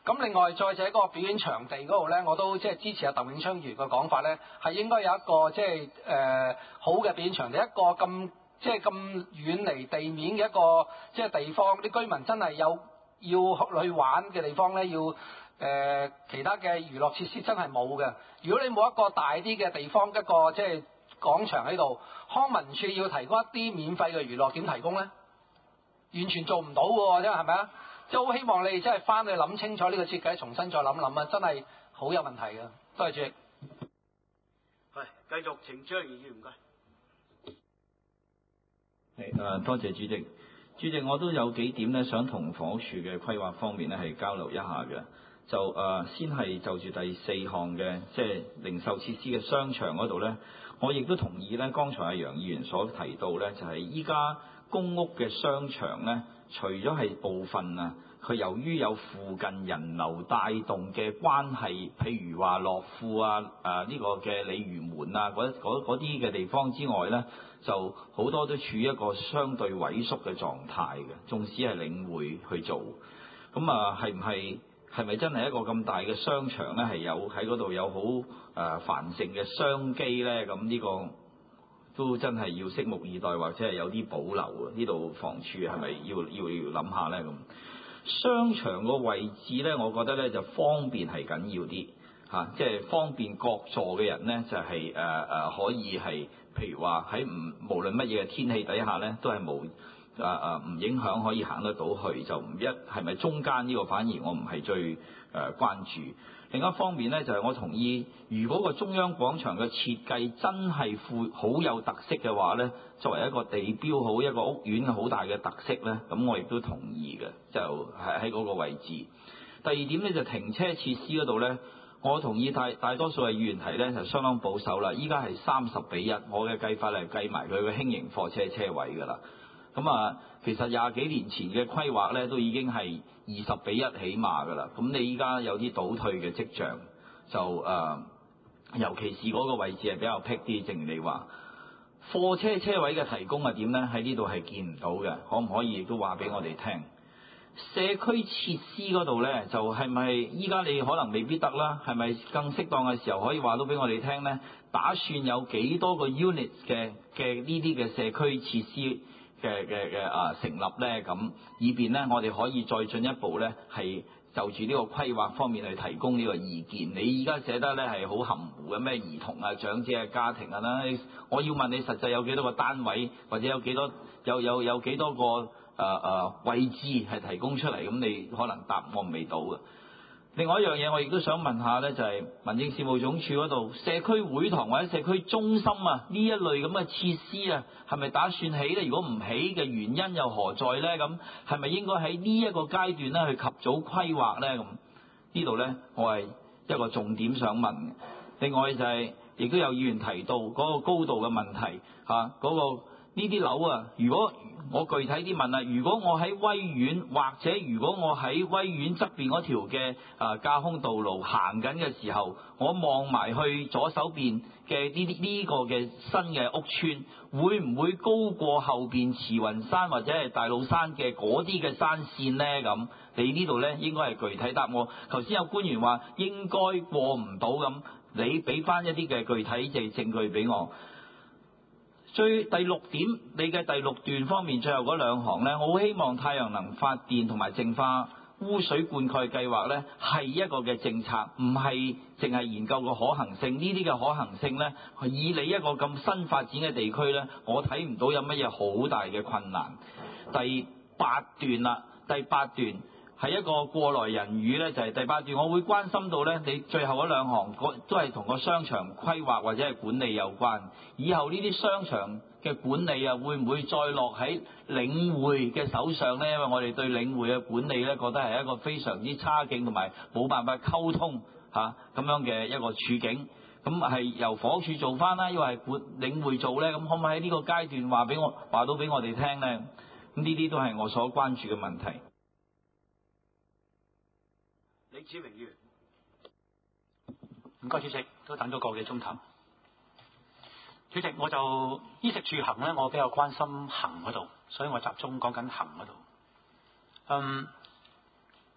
咁另外再者嗰個表演場地嗰度咧，我都即係支持阿鄧永昌議員嘅講法咧，係應該有一個即係好嘅表演場地，一個咁即係咁遠離地面嘅一個即係地方，啲居民真係有要去玩嘅地方咧，要其他嘅娛樂設施真係冇嘅。如果你冇一個大啲嘅地方，一個即係廣場喺度，康文署要提供一啲免費嘅娛樂，點提供咧？完全做唔到喎，真係咪啊？即係好希望你哋真係翻去諗清楚呢個設計，重新再諗諗啊！真係好有問題嘅。多謝主席。 係繼續程章議員唔該。 係多謝主席。主席，我都有幾點咧，想同房屋署嘅規劃方面咧係交流一下嘅。就先係就住第4項嘅即係零售設施嘅商場嗰度咧，我亦都同意咧，剛才阿楊議員所提到咧，就係依家公屋嘅商場咧，除咗係部分啊，佢由於有附近人流帶動嘅關係，譬如話樂富啊、呢個嘅鯉魚門啊嗰啲嘅地方之外咧，就好多都處於一個相對萎縮嘅狀態嘅，縱使係領匯去做，咁係咪真係一個咁大嘅商場咧？係有喺嗰度有好繁盛嘅商機咧？咁呢個都真係要拭目以待，或者係有啲保留啊！呢度房署係咪要諗下咧？咁商場個位置咧，我覺得咧就方便係緊要啲嚇，即係方便各座嘅人咧，就係可以係譬如話喺無論乜嘢嘅天氣底下咧，都係唔影響可以行得到去，就唔係咪中間呢個反而我唔係最關注。另一方面咧，就係我同意，如果個中央廣場嘅設計真係好有特色嘅話咧，作為一個地標好，一個屋苑好大嘅特色咧，咁我亦都同意嘅，就係喺嗰個位置。第二點咧，就停車設施嗰度咧，我同意大多數嘅議員提咧就相當保守啦。依家係30:1，我嘅計法係計埋佢嘅輕型貨車車位㗎啦。咁其實20幾年前嘅規劃咧，都已經係20:1起碼㗎啦。咁你依家有啲倒退嘅跡象，就尤其是嗰個位置係比較僻啲。正如你話，貨車車位嘅提供係點咧？喺呢度係見唔到嘅，可唔可以亦都話俾我哋聽？社區設施嗰度咧，就係咪依家你可能未必得啦？係咪更適當嘅時候可以話到俾我哋聽咧？打算有幾多個 unit 嘅呢啲嘅社區設施嘅成立咧，咁以便咧我哋可以再進一步咧係就住呢個規劃方面去提供呢個意見。你而家寫得咧係好含糊嘅，咩兒童啊、長者啊、家庭啊啦，我要問你實際有幾多個單位，或者有幾多有幾多個位置係提供出嚟，咁你可能答案未到嘅。另外一樣嘢，我亦都想問下咧，就係民政事務總署嗰度社區會堂或者社區中心啊，呢一類咁嘅設施啊，係咪打算起咧？如果唔起嘅原因又何在咧？咁係咪應該喺呢一個階段咧去及早規劃咧？咁呢度咧，我係一個重點想問嘅。另外就係亦都有議員提到嗰個高度嘅問題嚇，嗰個呢啲樓啊，如果我具體啲問啦，如果我喺威院或者如果我喺威院側邊嗰條嘅架空道路行緊嘅時候，我望埋去左手邊嘅呢個嘅新嘅屋邨，會唔會高過後邊慈雲山或者係大老山嘅嗰啲嘅山線呢？咁你呢度呢應該係具體答我。頭先有官員話應該過唔到咁，你俾翻一啲嘅具體嘅證據俾我。第6點，你嘅第6段方面最後嗰2行呢，我好希望太陽能發電同埋淨化污水灌溉計劃呢係一個嘅政策，唔係淨係研究個可行性。呢啲嘅可行性呢，以你一個咁新發展嘅地區呢，我睇唔到有乜嘢好大嘅困難。第8段啦，第8段係一個過來人語呢，就係第8段，我會關心到呢，你最後嗰2行都係同個商場規劃或者係管理有關。以後呢啲商場嘅管理啊，會唔會再落喺領匯嘅手上呢？因為我哋對領匯嘅管理呢，覺得係一個非常之差勁同埋冇辦法溝通咁樣嘅一個處境。咁係由房屋署做翻啦，抑或係領匯做呢？咁可唔可以喺呢個階段話到俾我哋聽呢？咁呢啲都係我所關注嘅問題。 李子明議員， 唔該主席，都等咗個幾鐘頭。主席，我就衣食住行咧，我比較關心行嗰度，所以我集中講緊行嗰度。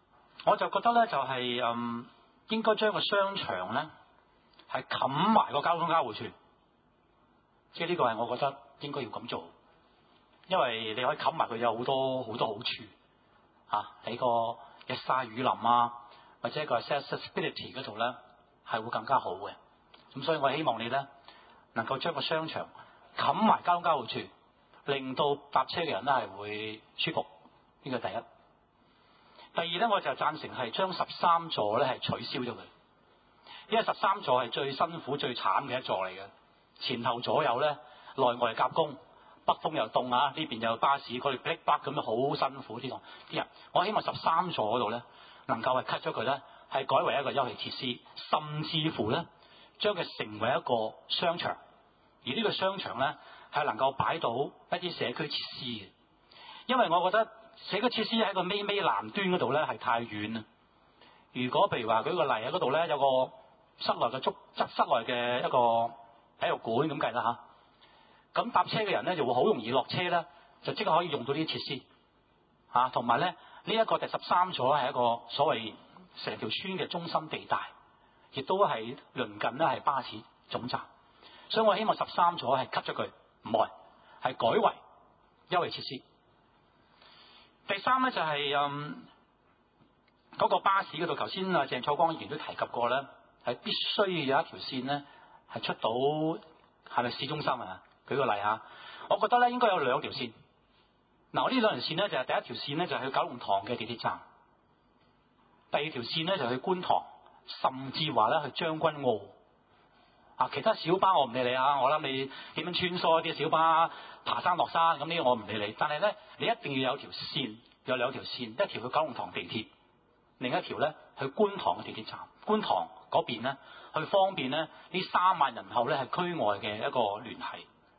我就覺得咧就係、應該將個商場咧係冚埋個交通交匯處，即係呢個係我覺得應該要咁做，因為你可以冚埋佢有好多好多好處嚇，喺個日曬雨淋啊，或者一個 accessibility 嗰度咧係會更加好嘅。咁所以我希望你咧能夠將個商場冚埋交通交匯處，令到搭車嘅人咧係會舒服，呢個第一。第二咧，我就贊成係將13座咧係取消咗佢，因為13座係最辛苦、最慘嘅一座嚟嘅。前後左右咧，內外夾攻，北風又凍啊，呢邊又有巴士，佢哋逼北咁樣好辛苦啲人。我希望13座嗰度咧，能夠係 cut 咗佢咧，係改為一個休憩設施，甚至乎咧將佢成為一個商場，而呢個商場咧係能夠擺到一啲社區設施嘅，因為我覺得社區設施喺個尾南端嗰度咧係太遠啦。如果譬如話舉個例喺嗰度咧有個室內嘅一個體育館咁計啦嚇，咁搭車嘅人咧就會好容易落車咧，就即刻可以用到呢啲設施嚇，同埋咧呢一個第13座係一個所謂成條村嘅中心地帶，亦都係鄰近咧係巴士總站，所以我希望13座係 cut 咗佢，唔愛係改為休憩設施。第三咧就係嗰個巴士嗰度，頭先啊鄭楚光議員都提及過咧，係必須有一條線咧係出到係咪市中心啊？舉個例嚇，我覺得咧應該有兩條線。嗱，呢兩條線咧就係第一條線咧就係去九龍塘嘅地鐵站，第二條線咧就去觀塘，甚至話咧去將軍澳。啊，其他小巴我唔理你啊，我諗你點樣穿梭啲小巴爬山落山咁呢？我唔理你。但係咧，你一定要有條線，有兩條線，一條去九龍塘地鐵，另一條咧去觀塘嘅地鐵站。觀塘嗰邊咧，去方便咧呢3萬人口咧係區外嘅一個聯繫。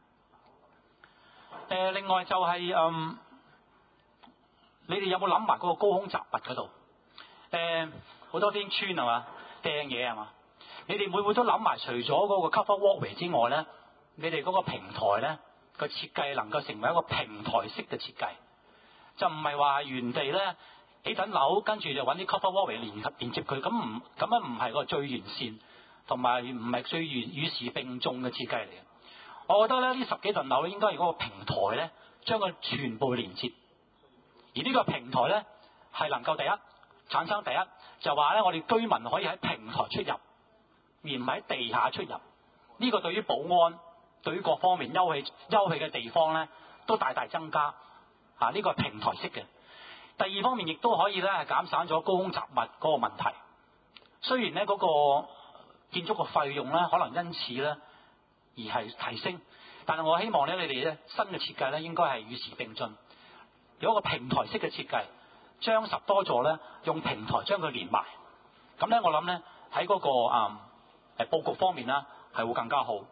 另外就係、你哋有冇諗埋嗰個高空雜物嗰度？好多啲村係嘛，掟嘢係嘛？你哋會唔會都諗埋除咗嗰個 cover walkway 之外咧，你哋嗰個平台咧個設計能夠成為一個平台式嘅設計，就唔係話原地咧起緊樓，跟住就揾啲 cover walkway 連接佢，咁樣唔係個最完善，同埋唔係最與時並進嘅設計嚟嘅。我覺得咧呢10幾棟樓應該係嗰個平台咧將佢全部連接，而呢個平台咧係能夠產生第一就話咧我哋居民可以喺平台出入，而唔喺地下出入。呢個對於保安、對於各方面休憩嘅地方咧，都大大增加。呢個係平台式嘅。第二方面亦都可以咧係減省咗高空雜物嗰個問題。雖然咧嗰個建築嘅費用咧可能因此咧而係提升，但係我希望咧你哋咧新嘅設計咧應該係與時並進，有一個平台式嘅設計，將10多座咧用平台將佢連埋。咁咧我諗咧喺嗰個佈局方面啦，係會更加好。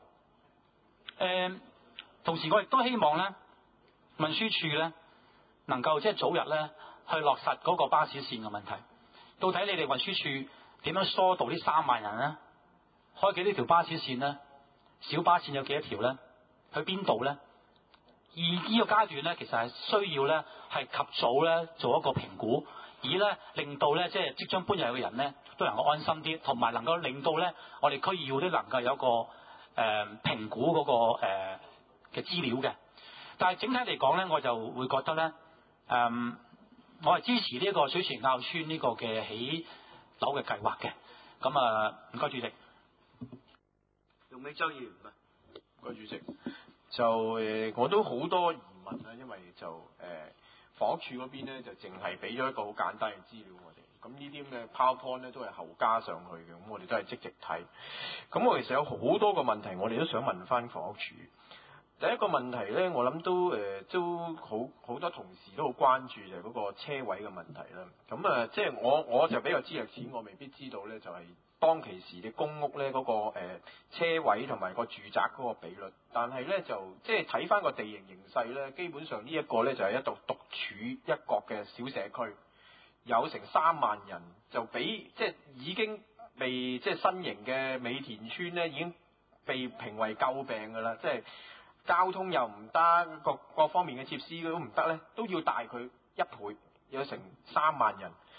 同時我亦都希望咧，運輸署咧能夠即係早日咧去落實嗰個巴士線嘅問題。到底你哋運輸署點樣疏導呢3萬人咧？開幾多條巴士線咧？小巴線有幾多條咧？去邊度咧？而呢個階段咧，其實係需要咧係及早咧做一個評估，以咧令到咧即將搬入嘅人咧都能夠安心啲，同埋能夠令到咧我哋區議會都能夠有個評估嗰個嘅資料嘅。但係整體嚟講咧，我就會覺得咧我係支持呢一個水泉坳村呢個嘅起樓嘅計劃嘅。咁唔該主席。 用咩周議員啊？ 唔該主席。就我都好多疑問啦，因為就房屋署嗰邊咧就淨係俾咗一個好簡單嘅資料我哋，咁呢啲咁嘅 PowerPoint 咧都係後加上去嘅，咁我哋都係積極睇。咁我其實有好多個問題，我哋都想問翻房屋署。第一個問題咧，我諗都好多同事都好關注就係嗰個車位嘅問題啦。咁即係我就比較知略淺，我未必知道咧就係當其時嘅公屋咧嗰個車位同埋個住宅嗰個比率。但係咧就即係睇翻個地形形勢咧，基本上呢一個咧就係一度獨處一角嘅小社區，有成3萬人，就比即係已經被即係新型嘅美田村咧已經被評為詬病㗎啦，即係交通又唔得，各方面嘅設施都唔得咧，都要大佢1倍，有成3萬人。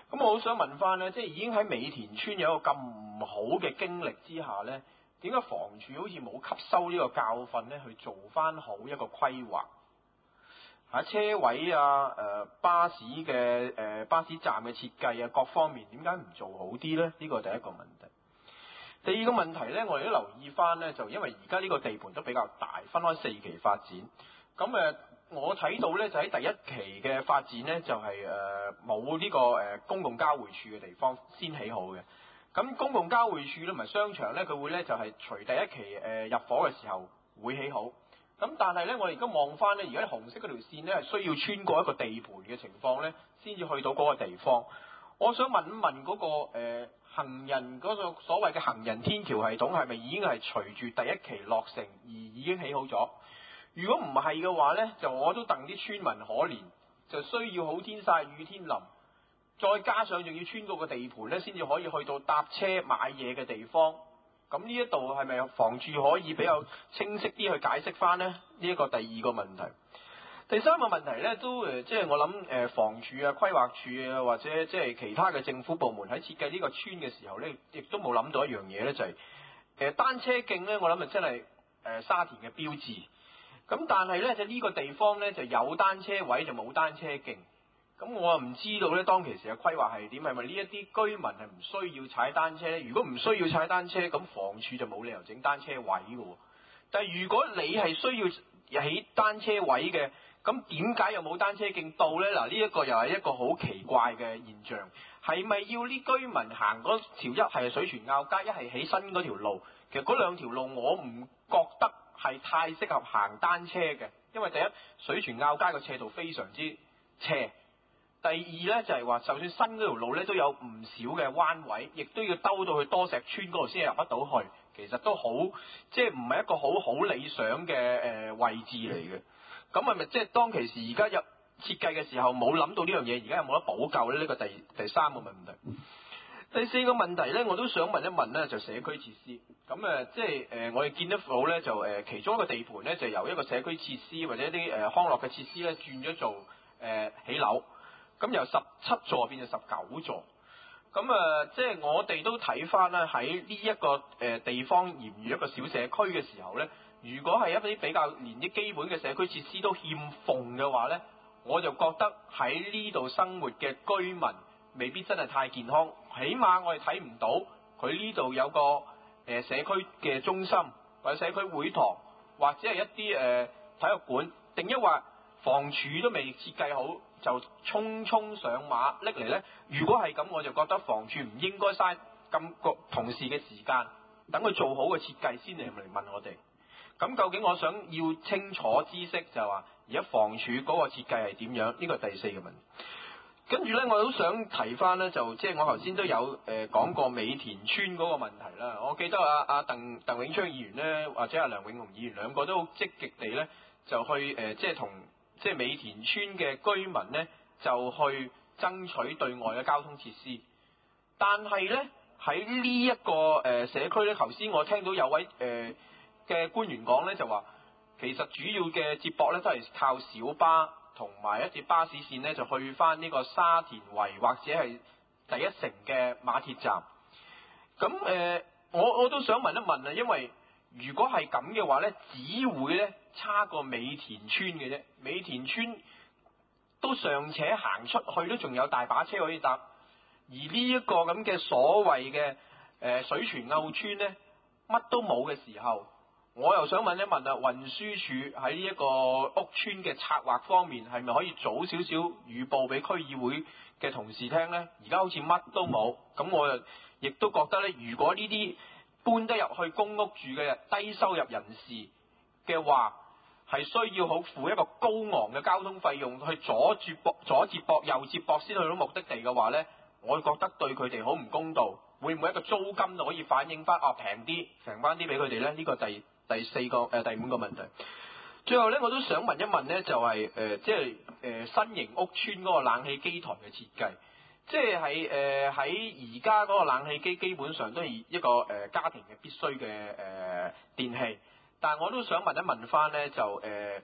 咁我好想問翻呢，即係已經喺美田村有一個咁唔好嘅經歷之下呢，點解房署好似冇吸收呢個教訓呢，去做翻好一個規劃？車位啊、巴士嘅巴士站嘅設計啊，各方面點解唔做好啲呢？呢個第一個問題。第二個問題呢，我哋都留意翻呢，就因為而家呢個地盤都比較大，分開4期發展。咁我睇到呢，就喺第一期嘅發展呢，就係冇呢個公共交匯處嘅地方先起好嘅。咁公共交匯處咧，同埋商場呢，佢會呢就係隨第一期入伙嘅時候會起好。咁但係呢，我哋而家望翻呢，而家紅色嗰條線呢，係需要穿過一個地盤嘅情況呢，先至去到嗰個地方。我想問一問嗰個行人嗰個所謂嘅行人天橋系統係咪已經係隨住第一期落成而已經起好咗？如果唔係嘅話呢，就我都戥啲村民可憐，就需要好天曬雨天淋，再加上仲要穿過個地盤呢，先至可以去到搭車買嘢嘅地方。咁呢一度係咪房署可以比較清晰啲去解釋翻呢？呢一個第二個問題。第三個問題呢，都即係我諗房署啊、規劃署啊，或者即係其他嘅政府部門喺設計呢個村嘅時候呢，亦都冇諗到一樣嘢呢，就係單車徑呢，我諗真係沙田嘅標誌。咁但係呢，就呢個地方呢，就有單車位就冇單車徑。咁我又唔知道呢，當其時嘅規劃係點？係咪呢一啲居民係唔需要踩單車呢？如果唔需要踩單車，咁房署就冇理由整單車位嘅喎。但係如果你係需要起單車位嘅，咁點解又冇單車徑到呢？嗱，呢一個又係一個好奇怪嘅現象。係咪要啲居民行嗰條一係水泉坳街，一係起新嗰條路？其實嗰兩條路我唔覺得係太適合行單車嘅，因為第一水泉坳街個斜度非常之斜。第二呢，就係話，就算新嗰條路呢，都有唔少嘅彎位，亦都要兜到去多石村嗰度先入得到去，其實都好，即係唔係一個好理想嘅位置嚟嘅。咁係咪即係當其時而家入設計嘅時候冇諗到呢樣嘢，而家有冇得補救呢？呢個第三個問題。第四個問題呢，我都想問一問呢，就社區設施。咁即係我哋見得到呢，就其中一個地盤呢，就由一個社區設施或者啲康樂嘅設施呢，轉咗做起樓。咁由17座變成19座，咁即係我哋都睇翻咧，喺呢一個地方嫌餘一個小社區嘅時候咧，如果係一啲比較連啲基本嘅社區設施都欠奉嘅話咧，我就覺得喺呢度生活嘅居民未必真係太健康。起碼我哋睇唔到佢呢度有個社區嘅中心或者社區會堂或者係一啲體育館，定抑或房署都未設計好，就匆匆上馬拎嚟呢。如果係咁，我就覺得房署唔應該嘥咁個同事嘅時間，等佢做好嘅設計先嚟問我哋。咁究竟我想要清楚知識就係話，而家房署嗰個設計係點樣？呢個第四個問題。跟住呢，我都想提翻呢，就即係我頭先都有講過美田村嗰個問題啦。我記得阿鄧永昌議員呢，或者阿梁永雄議員兩個都好積極地呢，就去即係同即係美田村嘅居民呢，就去爭取對外嘅交通設施。但係呢，喺呢一個社區呢，頭先我聽到有位嘅官員講呢，就話其實主要嘅接駁呢，都係靠小巴同埋一節巴士線呢，就去翻呢個沙田圍或者係第一城嘅馬鐵站。咁我都想問一問啊，因為如果係咁嘅話呢，只會呢差過美田村嘅啫。美田村都尚且行出去都仲有大把車可以搭，而呢一個咁嘅所謂嘅水泉坳村呢，乜都冇嘅時候，我又想問一問啊，運輸署喺呢一個屋村嘅策劃方面，係咪可以早少少預報俾區議會嘅同事聽呢？而家好似乜都冇，咁我亦都覺得呢，如果呢啲搬得入去公屋住嘅低收入人士嘅話，係需要好付一個高昂嘅交通費用去左接駁右接駁先去到目的地嘅話呢，我覺得對佢哋好唔公道。會唔會一個租金就可以反映翻平翻啲俾佢哋呢？呢個第五個問題。最後呢，我都想問一問呢，就係即係新型屋邨嗰個冷氣機台嘅設計，即係喺而家嗰個冷氣機基本上都係一個家庭嘅必須嘅電器。但係我都想問一問翻呢，就而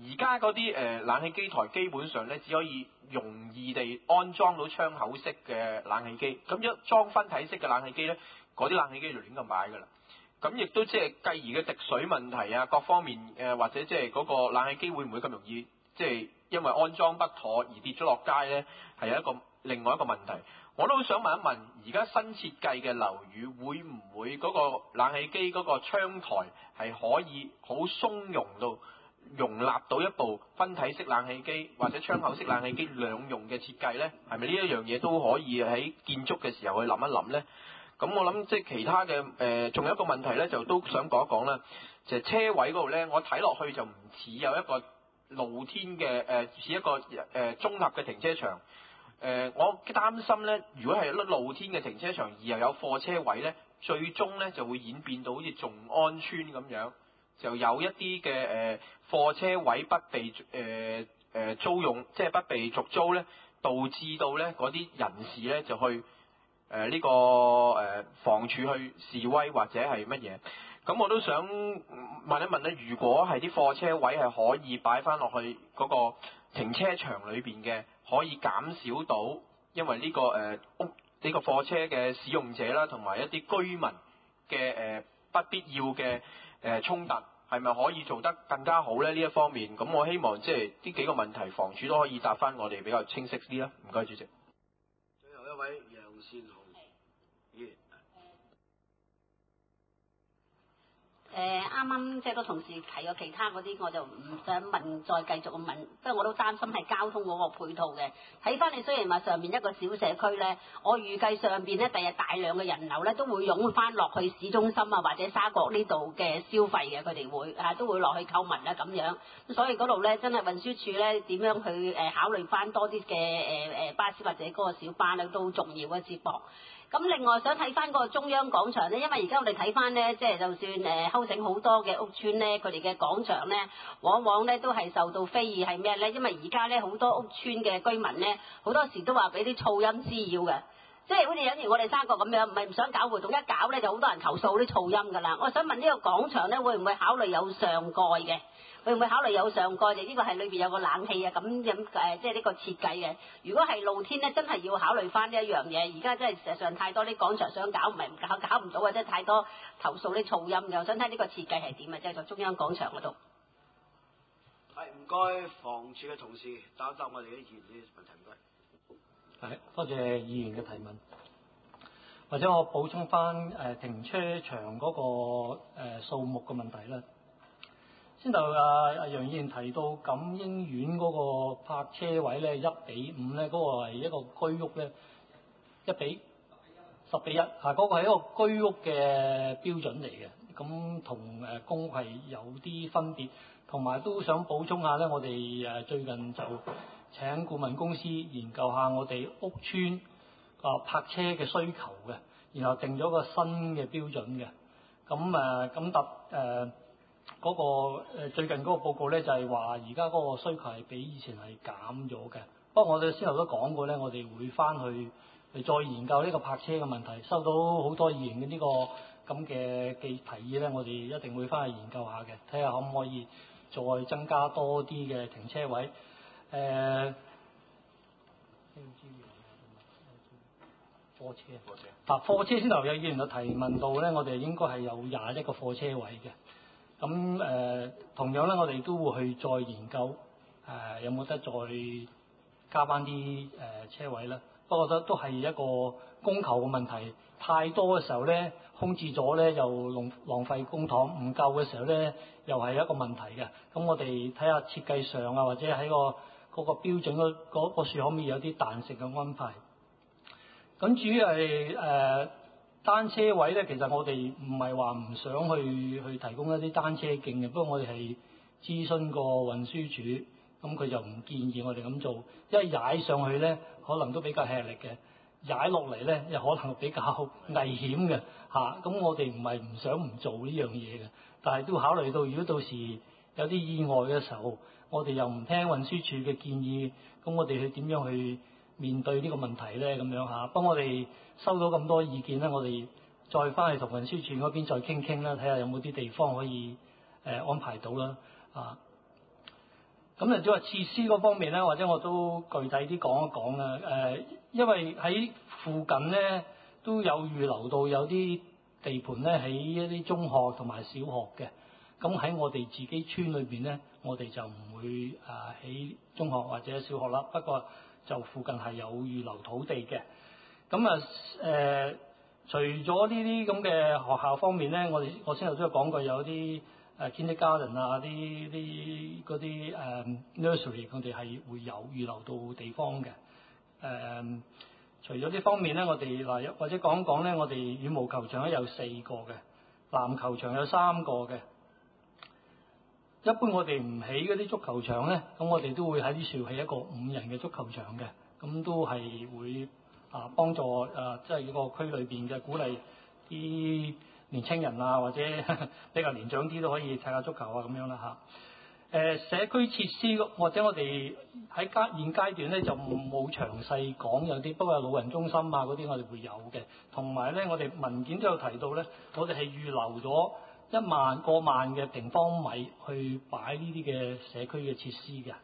而家嗰啲冷氣機台基本上咧只可以容易地安裝到窗口式嘅冷氣機，咁一裝分體式嘅冷氣機咧，嗰啲冷氣機就亂咁擺㗎啦。咁亦都即係繼而嘅滴水問題啊，各方面或者即係嗰個冷氣機會唔會咁容易即係因為安裝不妥而跌咗落街咧，係有另外一個問題。我都好想問一問，而家新設計嘅樓宇會唔會嗰個冷氣機嗰個窗台係可以好鬆容到容納到一部分體式冷氣機或者窗口式冷氣機兩用嘅設計咧？係咪呢一樣嘢都可以喺建築嘅時候去諗一諗咧？咁我諗即係其他嘅仲有一個問題咧，就都想講一講啦。就係車位嗰度咧，我睇落去就唔似有一個露天嘅似一個綜合嘅停車場。我擔心咧，如果係露天嘅停車場而又有貨車位咧，最終咧就會演變到好似眾安村咁樣，就有一啲嘅貨車位不被租用，即係不被續租咧，導致到咧嗰啲人士咧就去呢個房署去示威或者係乜嘢。咁我都想問一問咧，如果係啲貨車位係可以擺翻落去嗰個停車場裏邊嘅，可以減少到因為呢個呢個貨車嘅使用者啦，同埋一啲居民嘅不必要嘅衝突，係咪可以做得更加好咧？呢一方面，咁我希望即係呢幾個問題，房署都可以答翻我哋比較清晰啲啦。唔該，主席。 最後一位楊善雄議員。 啱啱即係都同事提過其他嗰啲，我就唔想問，再繼續咁問，不過我都擔心係交通嗰個配套嘅。睇翻你雖然話上面一個小社區咧，我預計上邊咧第日大量嘅人流咧都會湧翻落去市中心啊或者沙角呢度嘅消費嘅，佢哋會都會落去購物啊咁樣。所以嗰度咧真係運輸署咧點樣去考慮翻多啲嘅巴士或者嗰個小巴咧都重要嘅接駁。咁另外想睇翻個中央廣場咧，因為而家我哋睇翻咧，即係就算睺整好多嘅屋邨咧，佢哋嘅廣場咧，往往咧都係受到非議係咩咧？因為而家咧好多屋邨嘅居民咧，好多時都話俾啲噪音滋擾嘅，即係好似等於我哋三角咁樣，唔係唔想搞活動，一搞咧就好多人投訴啲噪音㗎啦。我想問呢個廣場咧會唔會考慮有上蓋嘅？會唔會考慮有上蓋？就呢個係裏邊有個冷氣啊，咁即係呢個設計嘅。如果係露天咧，真係要考慮翻呢一樣嘢。而家真係事實上太多啲廣場想搞，唔係搞唔到啊！即係太多投訴啲噪音嘅。我想睇呢個設計係點啊？即係在中央廣場嗰度。 係唔該，房署嘅同事答一答我哋啲議員啲問題，唔該。 係，多謝議員嘅提問。或者我補充翻停車場嗰個數目嘅問題啦。先就楊議員提到錦英苑嗰個泊車位咧1:5咧，嗰個係一個居屋咧10:1，嗰個係一個居屋嘅標準嚟嘅，咁同公屋係有啲分別，同埋都想補充下咧，我哋最近就請顧問公司研究下我哋屋邨泊車嘅需求嘅，然後定咗個新嘅標準嘅，嗰個最近嗰個報告咧就係話而家嗰個需求係比以前係減咗嘅。不過我哋先頭都講過咧，我哋會翻去再研究呢個泊車嘅問題。收到好多議員嘅呢個咁嘅提議咧，我哋一定會翻去研究下嘅，睇下可唔可以再增加多啲嘅停車位。貨車先頭有議員就提問到咧，我哋應該係有21個貨車位嘅。咁同樣咧，我哋都會去再研究有冇得再加翻啲車位啦。不過都係一個供求嘅問題，太多嘅時候咧，空置咗咧又浪費公帑；唔夠嘅時候咧，又係一個問題嘅。咁我哋睇下設計上啊，或者喺嗰個標準嗰個樹可唔可以有啲彈性嘅安排？咁至於係單車位咧，其實我哋唔係話唔想去提供一啲單車徑嘅，不過我哋係諮詢過運輸署，咁佢就唔建議我哋咁做，因為踩上去咧可能都比較吃力嘅，踩落嚟咧又可能比較危險嘅嚇。咁我哋唔係唔想唔做呢樣嘢嘅，但係都考慮到如果到時有啲意外嘅時候，我哋又唔聽運輸署嘅建議，咁我哋去點樣去面對呢個問題咧？咁樣嚇。不過我哋收到咁多意見咧，我哋再翻去同運輸署嗰邊再傾傾啦，睇下有冇啲地方可以安排到啦。 咁啊，只話設施嗰方面咧，或者我都具體啲講一講啦。因為喺附近咧都有預留到有啲地盤咧喺一啲中學同埋小學嘅。咁喺我哋自己村裏邊咧，我哋就唔會起中學或者小學啦。不過就附近係有預留土地嘅。咁啊除咗呢啲咁嘅學校方面咧，我先頭都有講過有啲kindergarten 啊，嗰啲nursery， 我哋係會有預留到地方嘅。除咗呢方面咧，我哋嗱或者講講咧，我哋羽毛球場咧有4個嘅，籃球場有3個嘅。一般我哋唔起嗰啲足球場咧，咁我哋都會喺呢處起一個5人嘅足球場嘅，咁都係會幫助即係個區裏邊嘅鼓勵啲年青人啊，或者比較年長啲都可以踢下足球啊咁樣啦嚇。社區設施或者我哋喺現階段咧就冇詳細講有啲，不過老人中心啊嗰啲我哋會有嘅。同埋咧，我哋文件都有提到咧，我哋係預留咗過萬嘅平方米去擺呢啲嘅社區嘅設施嘅。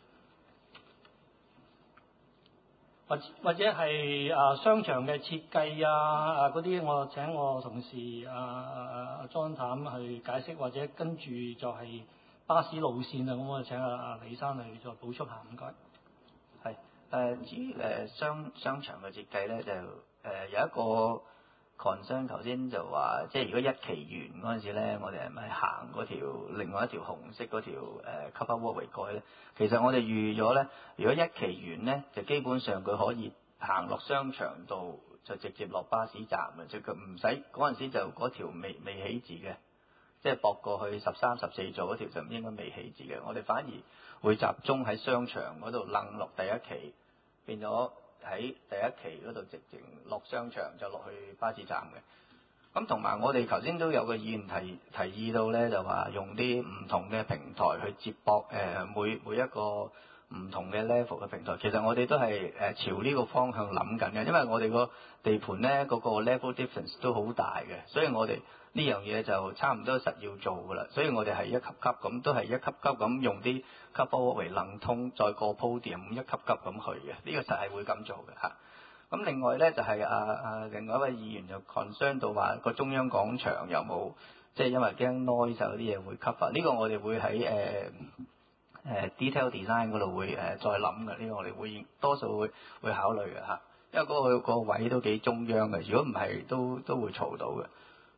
或者係商場嘅設計嗰啲，我請我同事莊譚去解釋，或者跟住就係巴士路線啊，咁我請李生去再補充下，唔該。 係至於商場嘅設計咧，就有一個 concern， 頭先就話，即係如果一期完嗰陣時咧，我哋係咪行嗰條另外一條紅色嗰條cover walkway 過去咧？其實我哋預咗咧，如果一期完咧，就基本上佢可以行落商場度，就直接落巴士站嘅，即佢唔使嗰陣時就嗰條未起字嘅，即係駁過去13、14座嗰條就應該未起字嘅。我哋反而會集中喺商場嗰度楞落第一期，變咗喺第一期嗰度直情落商場就落去巴士站嘅。咁同埋我哋頭先都有個議員提議到咧，就話用啲唔同嘅平台去接駁每一個唔同嘅 level 嘅平台。其實我哋都係朝呢個方向諗緊嘅，因為我哋個地盤咧嗰個 level difference 都好大嘅，所以我哋呢樣嘢就差唔多實要做㗎啦。所以我哋係一級級咁，都係一級級咁用啲 cover walkway 能通，再過鋪墊一級級咁去嘅。呢個實係會咁做嘅嚇。咁另外咧就係另外一位議員就 concern 到話個中央廣場有冇即係因為驚 noise 嗰啲嘢會 cover。呢個我哋會喺detail design 嗰度會再諗嘅。呢個我哋會多數會考慮嘅嚇，因為嗰個位都幾中央嘅，如果唔係都會嘈到嘅。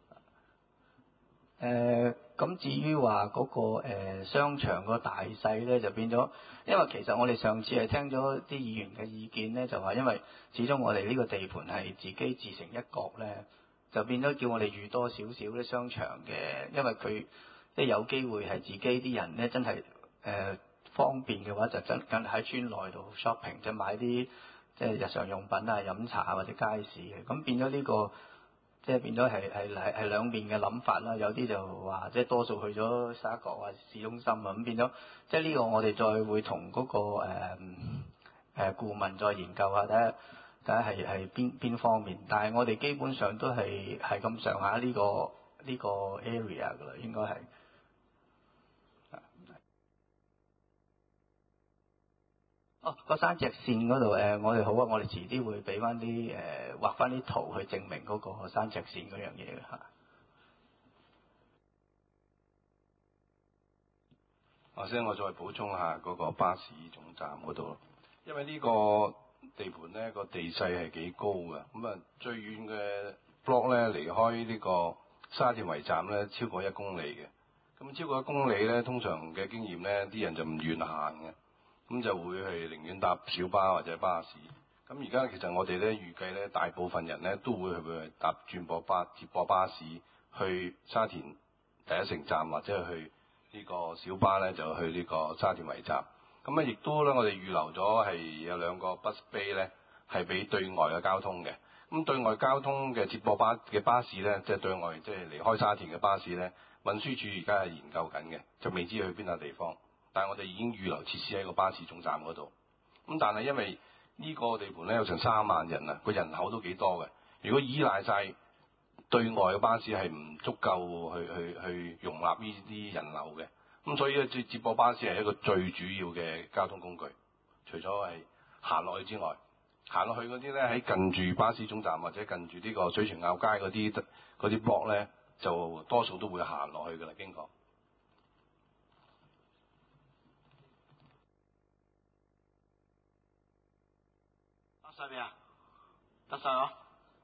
咁至於話嗰個商場個大細咧，就變咗，因為其實我哋上次係聽咗啲議員嘅意見咧，就話因為始終我哋呢個地盤係自己自成一角咧，就變咗叫我哋預多少少啲商場嘅，因為佢即係有機會係自己啲人咧真係方便嘅話，就真喺村內度 shopping， 就買啲即係日常用品啊、飲茶或者街市嘅，咁變咗呢個。即係變咗係兩面嘅諗法啦，有啲就話即係多數去咗沙角啊、市中心啊，咁變咗即係呢個我哋再會同嗰個顧問再研究下，睇下係邊方面。但係我哋基本上都係咁上下呢個 area 噶啦，應該係。個山脊線嗰度我哋好啊，我哋遲啲會俾翻啲畫翻啲圖去證明嗰個山脊線嗰樣嘢嘅嚇。 或者我再補充下嗰個巴士總站嗰度，因為呢個地盤咧個地勢係幾高嘅，咁啊最遠嘅 block 咧離開呢個沙田圍站咧超過1公里嘅，咁超過1公里咧通常嘅經驗咧啲人就唔願行嘅。咁就會係寧願搭小巴或者巴士。咁而家其實我哋咧預計咧，大部分人咧都會去搭接駁巴士去沙田第一城站，或者去呢個小巴咧就去呢個沙田圍站。咁啊，亦都咧我哋預留咗係有2個 bus bay 咧，係俾對外嘅交通嘅。咁對外交通嘅接駁巴士咧，即係對外即係離開沙田嘅巴士咧，運輸署而家係研究緊嘅，就未知去邊個地方。但係我哋已經預留設施喺個巴士總站嗰度。咁但係因為呢個地盤咧有成3萬人啊，個人口都幾多嘅。如果依賴晒對外嘅巴士係唔足夠去容納呢啲人流嘅。 咁所以咧，接駁巴士係一個最主要嘅交通工具。除咗係行落去之外，行落去嗰啲咧喺近住巴士總站或者近住呢個水泉坳街嗰啲 block 咧，就多數都會行落去㗎啦，經過。 得晒未啊？得晒嗬？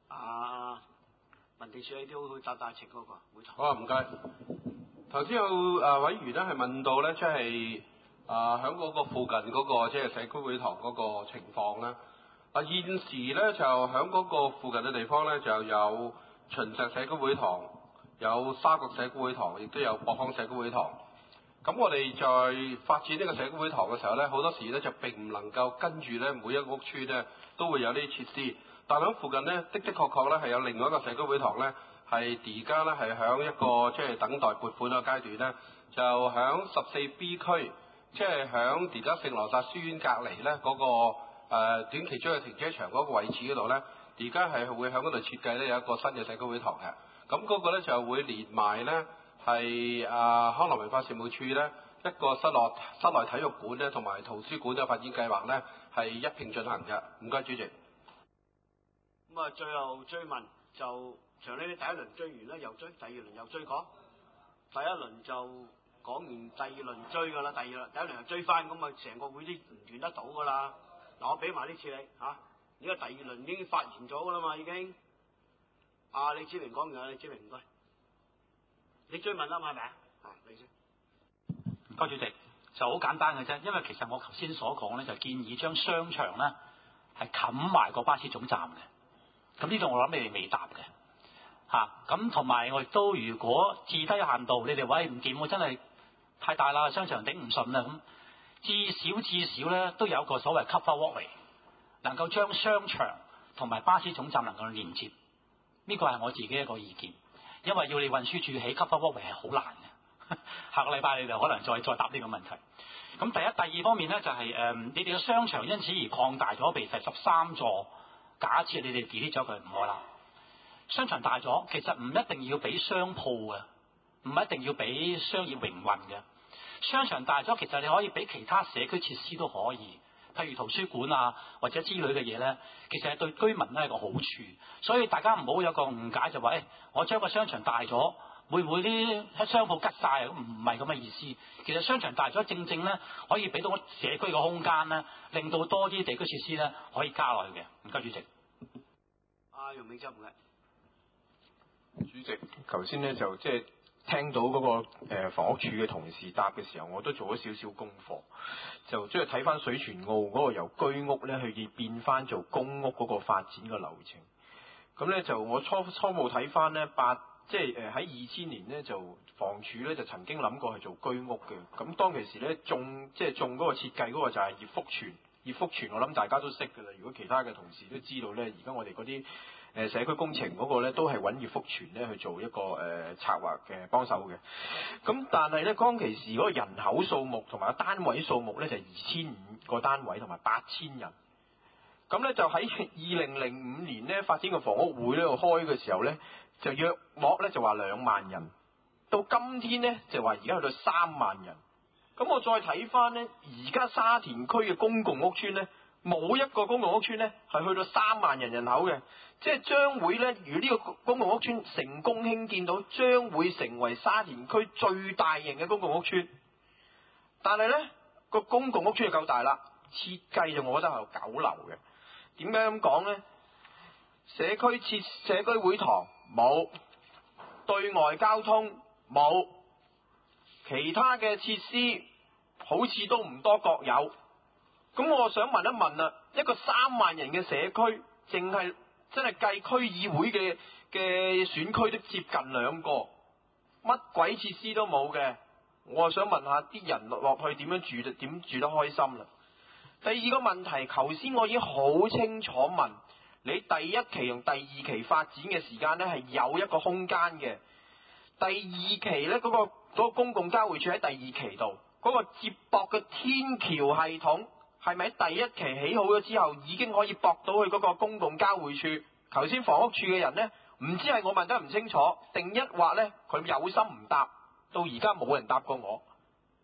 民政處呢啲好答大情嗰個會堂。 好啊，唔該。頭先有委員咧係問到咧，即係喺嗰個附近嗰個即係社區會堂嗰個情況咧。現時咧就喺嗰個附近嘅地方咧就有秦石社區會堂，有沙角社區會堂，亦都有博康社區會堂。咁我哋在發展呢個社區會堂嘅時候咧，好多時咧就並唔能夠跟住咧每一個屋邨咧都會有呢啲設施，但喺附近咧的確咧係有另外一個社區會堂咧，係而家咧係喺一個即係等待撥款嘅階段咧，就喺14B 區，即係喺而家聖羅撒書院隔離咧嗰個短期租嘅停車場嗰個位置嗰度咧，而家係會喺嗰度設計咧有一個新嘅社區會堂嘅。咁嗰個咧就會連埋咧係康樂文化事務處咧一個室內體育館咧同埋圖書館嘅發展計劃咧係一併進行嘅。唔該，主席。 咁啊，最後追問就長呢啲第一輪追完咧，又追，第二輪又追過。第一輪就講完，第二輪追㗎啦。第一輪又追翻，咁啊成個會都唔斷得到㗎啦。嗱，我俾埋呢次你嚇，而家第二輪已經發言咗㗎啦嘛，已經。李子明講完啦，李子明唔該。你追問啦嘛，係咪啊？你先。 唔該，主席，就好簡單嘅啫，因為其實我頭先所講咧，就建議將商場咧係冚埋個巴士總站嘅。咁呢度我諗你哋未答嘅咁同埋我亦都如果至低限度，你哋喂唔掂喎，真係太大啦，商場頂唔順啦咁。至少咧都有個所謂 cover walkway， 能夠將商場同埋巴士總站能夠連接。呢個係我自己一個意見，因為要你運輸署起 cover walkway 係好難嘅。下個禮拜你哋可能再答呢個問題。咁第二方面咧就係、你哋嘅商場因此而擴大咗，被13座。假設你哋 delete 咗佢唔好啦，商場大咗，其實唔一定要俾商鋪嘅，唔一定要俾商業營運嘅。商場大咗，其實你可以俾其他社區設施都可以，譬如圖書館啊或者之類嘅嘢咧，其實係對居民咧係個好處。所以大家唔好有個誤解就話，我將個商場大咗，會唔會啲商鋪吉晒啊？唔係咁嘅意思。其實商場大咗，正正咧可以俾到社區嘅空間咧，令到多啲地區設施咧可以加落去嘅。唔該，主席。 容美洲唔該。 主席，頭先咧就即係聽到嗰個房屋署嘅同事答嘅時候，我都做咗少少功課，就即係睇翻水泉澳嗰個由居屋咧去變翻做公屋嗰個發展嘅流程。咁咧就我初步睇翻咧即係喺2000年咧就房署咧就曾經諗過係做居屋嘅。咁當其時咧中嗰個設計嗰個就係葉福全我諗大家都識㗎啦。如果其他嘅同事都知道咧，而家我哋嗰啲社區工程嗰個咧都係揾葉福全咧去做一個策劃嘅幫手嘅。咁但係咧當其時嗰個人口數目同埋單位數目咧就2500個單位同埋8000人。咁咧就喺2005年咧發展個房屋會呢度開嘅時候咧，就約莫咧就話2萬人，到今天咧就話而家去到3萬人。咁我再睇翻咧，而家沙田區嘅公共屋邨咧，冇一個公共屋邨咧係去到3萬人口嘅，即係將會咧，如果呢個公共屋邨成功興建到，將會成為沙田區最大型嘅公共屋邨。但係咧個公共屋邨就夠大啦，設計就我覺得係9樓嘅。點解咁講咧？社區會堂冇，對外交通冇，其他嘅設施好似都唔多各有。咁我想問一問啦，一個3萬人嘅社區，淨係真係計區議會嘅選區都接近2個，乜鬼設施都冇嘅。我想問下啲人落去點樣住得開心啦？第二個問題，頭先我已經好清楚問你，第一期同第二期發展嘅時間咧係有一個空間嘅。第二期咧嗰個公共交匯處喺第二期度，嗰個接駁嘅天橋系統係咪喺第一期起好咗之後已經可以駁到去嗰個公共交匯處？頭先房屋處嘅人咧，唔知係我問得唔清楚，定一話咧佢有心唔答，到而家冇人答過我。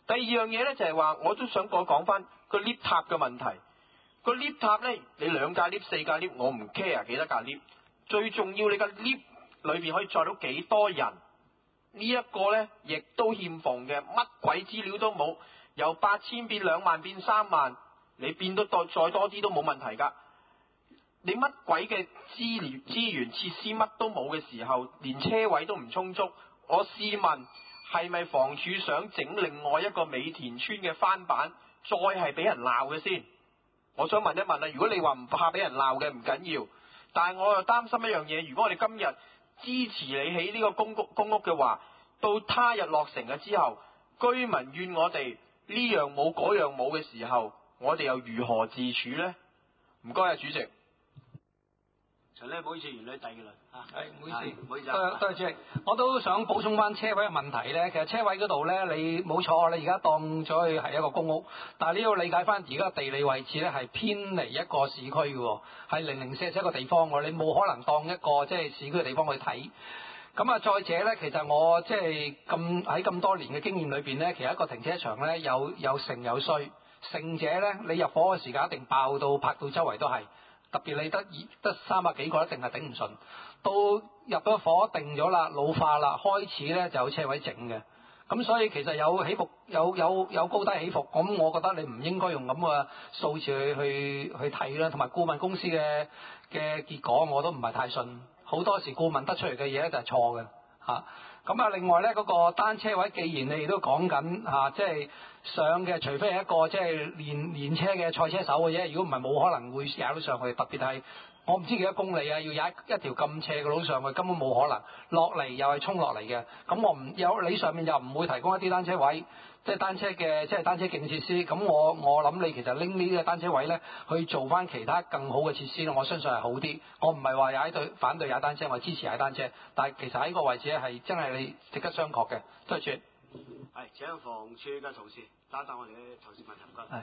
第二樣嘢咧就係話，我都想講翻個 lift 塔嘅問題。個 lift 塔咧，你2架 lift、4架 lift，我唔 care 幾多架 lift，最重要你個 lift 裏邊可以載到幾多人？呢一個咧，亦都欠奉嘅，乜鬼資料都冇，由8000變2萬變3萬，你變得再多啲都冇問題㗎。你乜鬼嘅資源設施乜都冇嘅時候，連車位都唔充足，我試問係咪房署想整另外一個美田村嘅翻版，再係俾人鬧嘅先？我想問一問啊，如果你話唔怕俾人鬧嘅唔緊要，但係我又擔心一樣嘢，如果我哋今日支持你起呢個公屋嘅話，到他日落成嘅之後，居民怨我哋呢樣冇嗰樣冇嘅時候，我哋又如何自處呢？唔該啊，主席。 陳咧，唔好意思，原來第二輪啊， 係唔好意思， 唔好意思多謝主席。我都想補充翻車位嘅問題咧。其實車位嗰度咧，你冇錯，你而家當咗佢係一個公屋，但係你要理解翻而家地理位置咧係偏離一個市區嘅喎，係零零舍舍一個地方喎，你冇可能當一個即係市區嘅地方去睇。咁啊，再者咧，其實我即係喺咁多年嘅經驗裏邊咧，其實一個停車場咧有盛有衰，盛者咧你入伙嘅時間一定爆到拍到周圍都係。特別你得300幾個一定係頂唔順，到入咗伙定咗啦，老化啦，開始咧就有車位整嘅。咁所以其實有起伏，有高低起伏。咁我覺得你唔應該用咁嘅數字去睇啦。同埋顧問公司嘅結果我都唔係太信，好多時顧問得出嚟嘅嘢咧就係錯嘅嚇。咁啊，另外咧嗰個單車位，既然你哋都講緊嚇，即係上嘅，除非係一個即係練車嘅賽車手嘅啫，如果唔係冇可能會踩到上去。特別係我唔知幾多公里啊，要踩一條咁斜嘅路上去，根本冇可能。落嚟又係衝落嚟嘅，咁我唔有你上面又唔會提供一啲單車位，即係單車徑設施。咁我諗你其實拎呢啲單車位咧，去做翻其他更好嘅設施，我相信係好啲。我唔係話反對踩單車，我支持踩單車，但係其實喺個位置咧係真係你值得商榷嘅。多謝。 係請房署嘅同事答我哋嘅同事問題，唔該。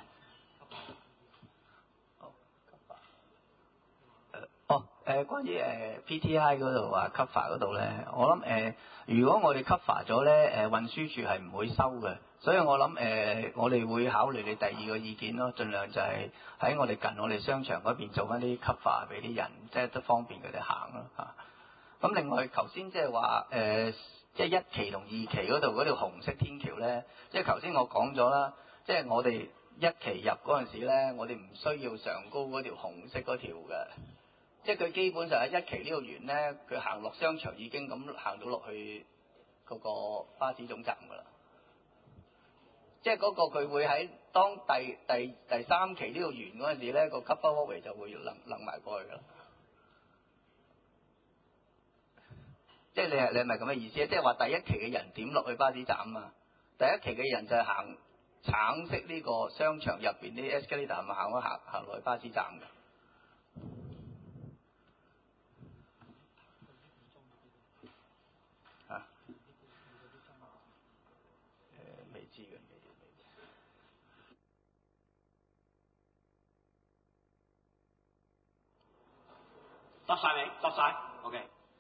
關於PTI 嗰度話 cover 嗰度咧，我諗如果我哋 cover 咗咧，運輸署係唔會收嘅，所以我諗我哋會考慮你第二個意見咯，盡量就係喺我哋近我哋商場嗰邊做翻啲 cover 俾啲人，即係都方便佢哋行咯嚇。咁另外頭先即係話即係1期同2期嗰度嗰條紅色天橋咧，即係頭先我講咗啦，即係我哋1期入嗰陣時咧，我哋唔需要上高嗰條紅色嗰條嘅。即係佢基本上喺1期呢個園咧，佢行落商場已經咁行到落去嗰個巴士總站㗎啦。即係嗰個佢會喺當第3期呢個園嗰陣時咧，個 cover walkway 就會掕埋過去㗎啦。即係你係咪咁嘅意思？即係話第1期嘅人點落去巴士站啊？第1期嘅人就係行橙色呢個商場入邊啲 escalator 係咪行落去巴士站㗎？ 答晒未？答晒 OK。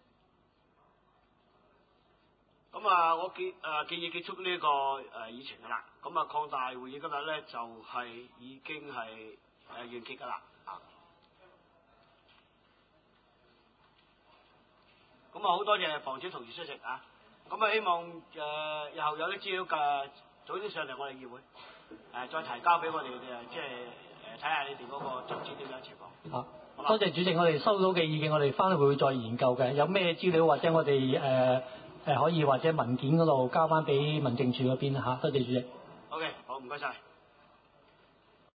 咁啊，我建議結束呢個議程㗎啦。咁啊，擴大會議今日咧就係已經係完結㗎啦。咁啊，好多謝房主同事出席啊。咁啊，希望日後有啲資料早啲上嚟我哋議會，再提交俾我哋即係睇下你哋嗰個進展點樣情況。 好，多謝主席，我哋收到嘅意見，我哋翻去會再研究嘅。有咩資料或者我哋可以或者文件嗰度交翻俾民政處嗰邊嚇。多謝主席。 OK，好，唔該晒。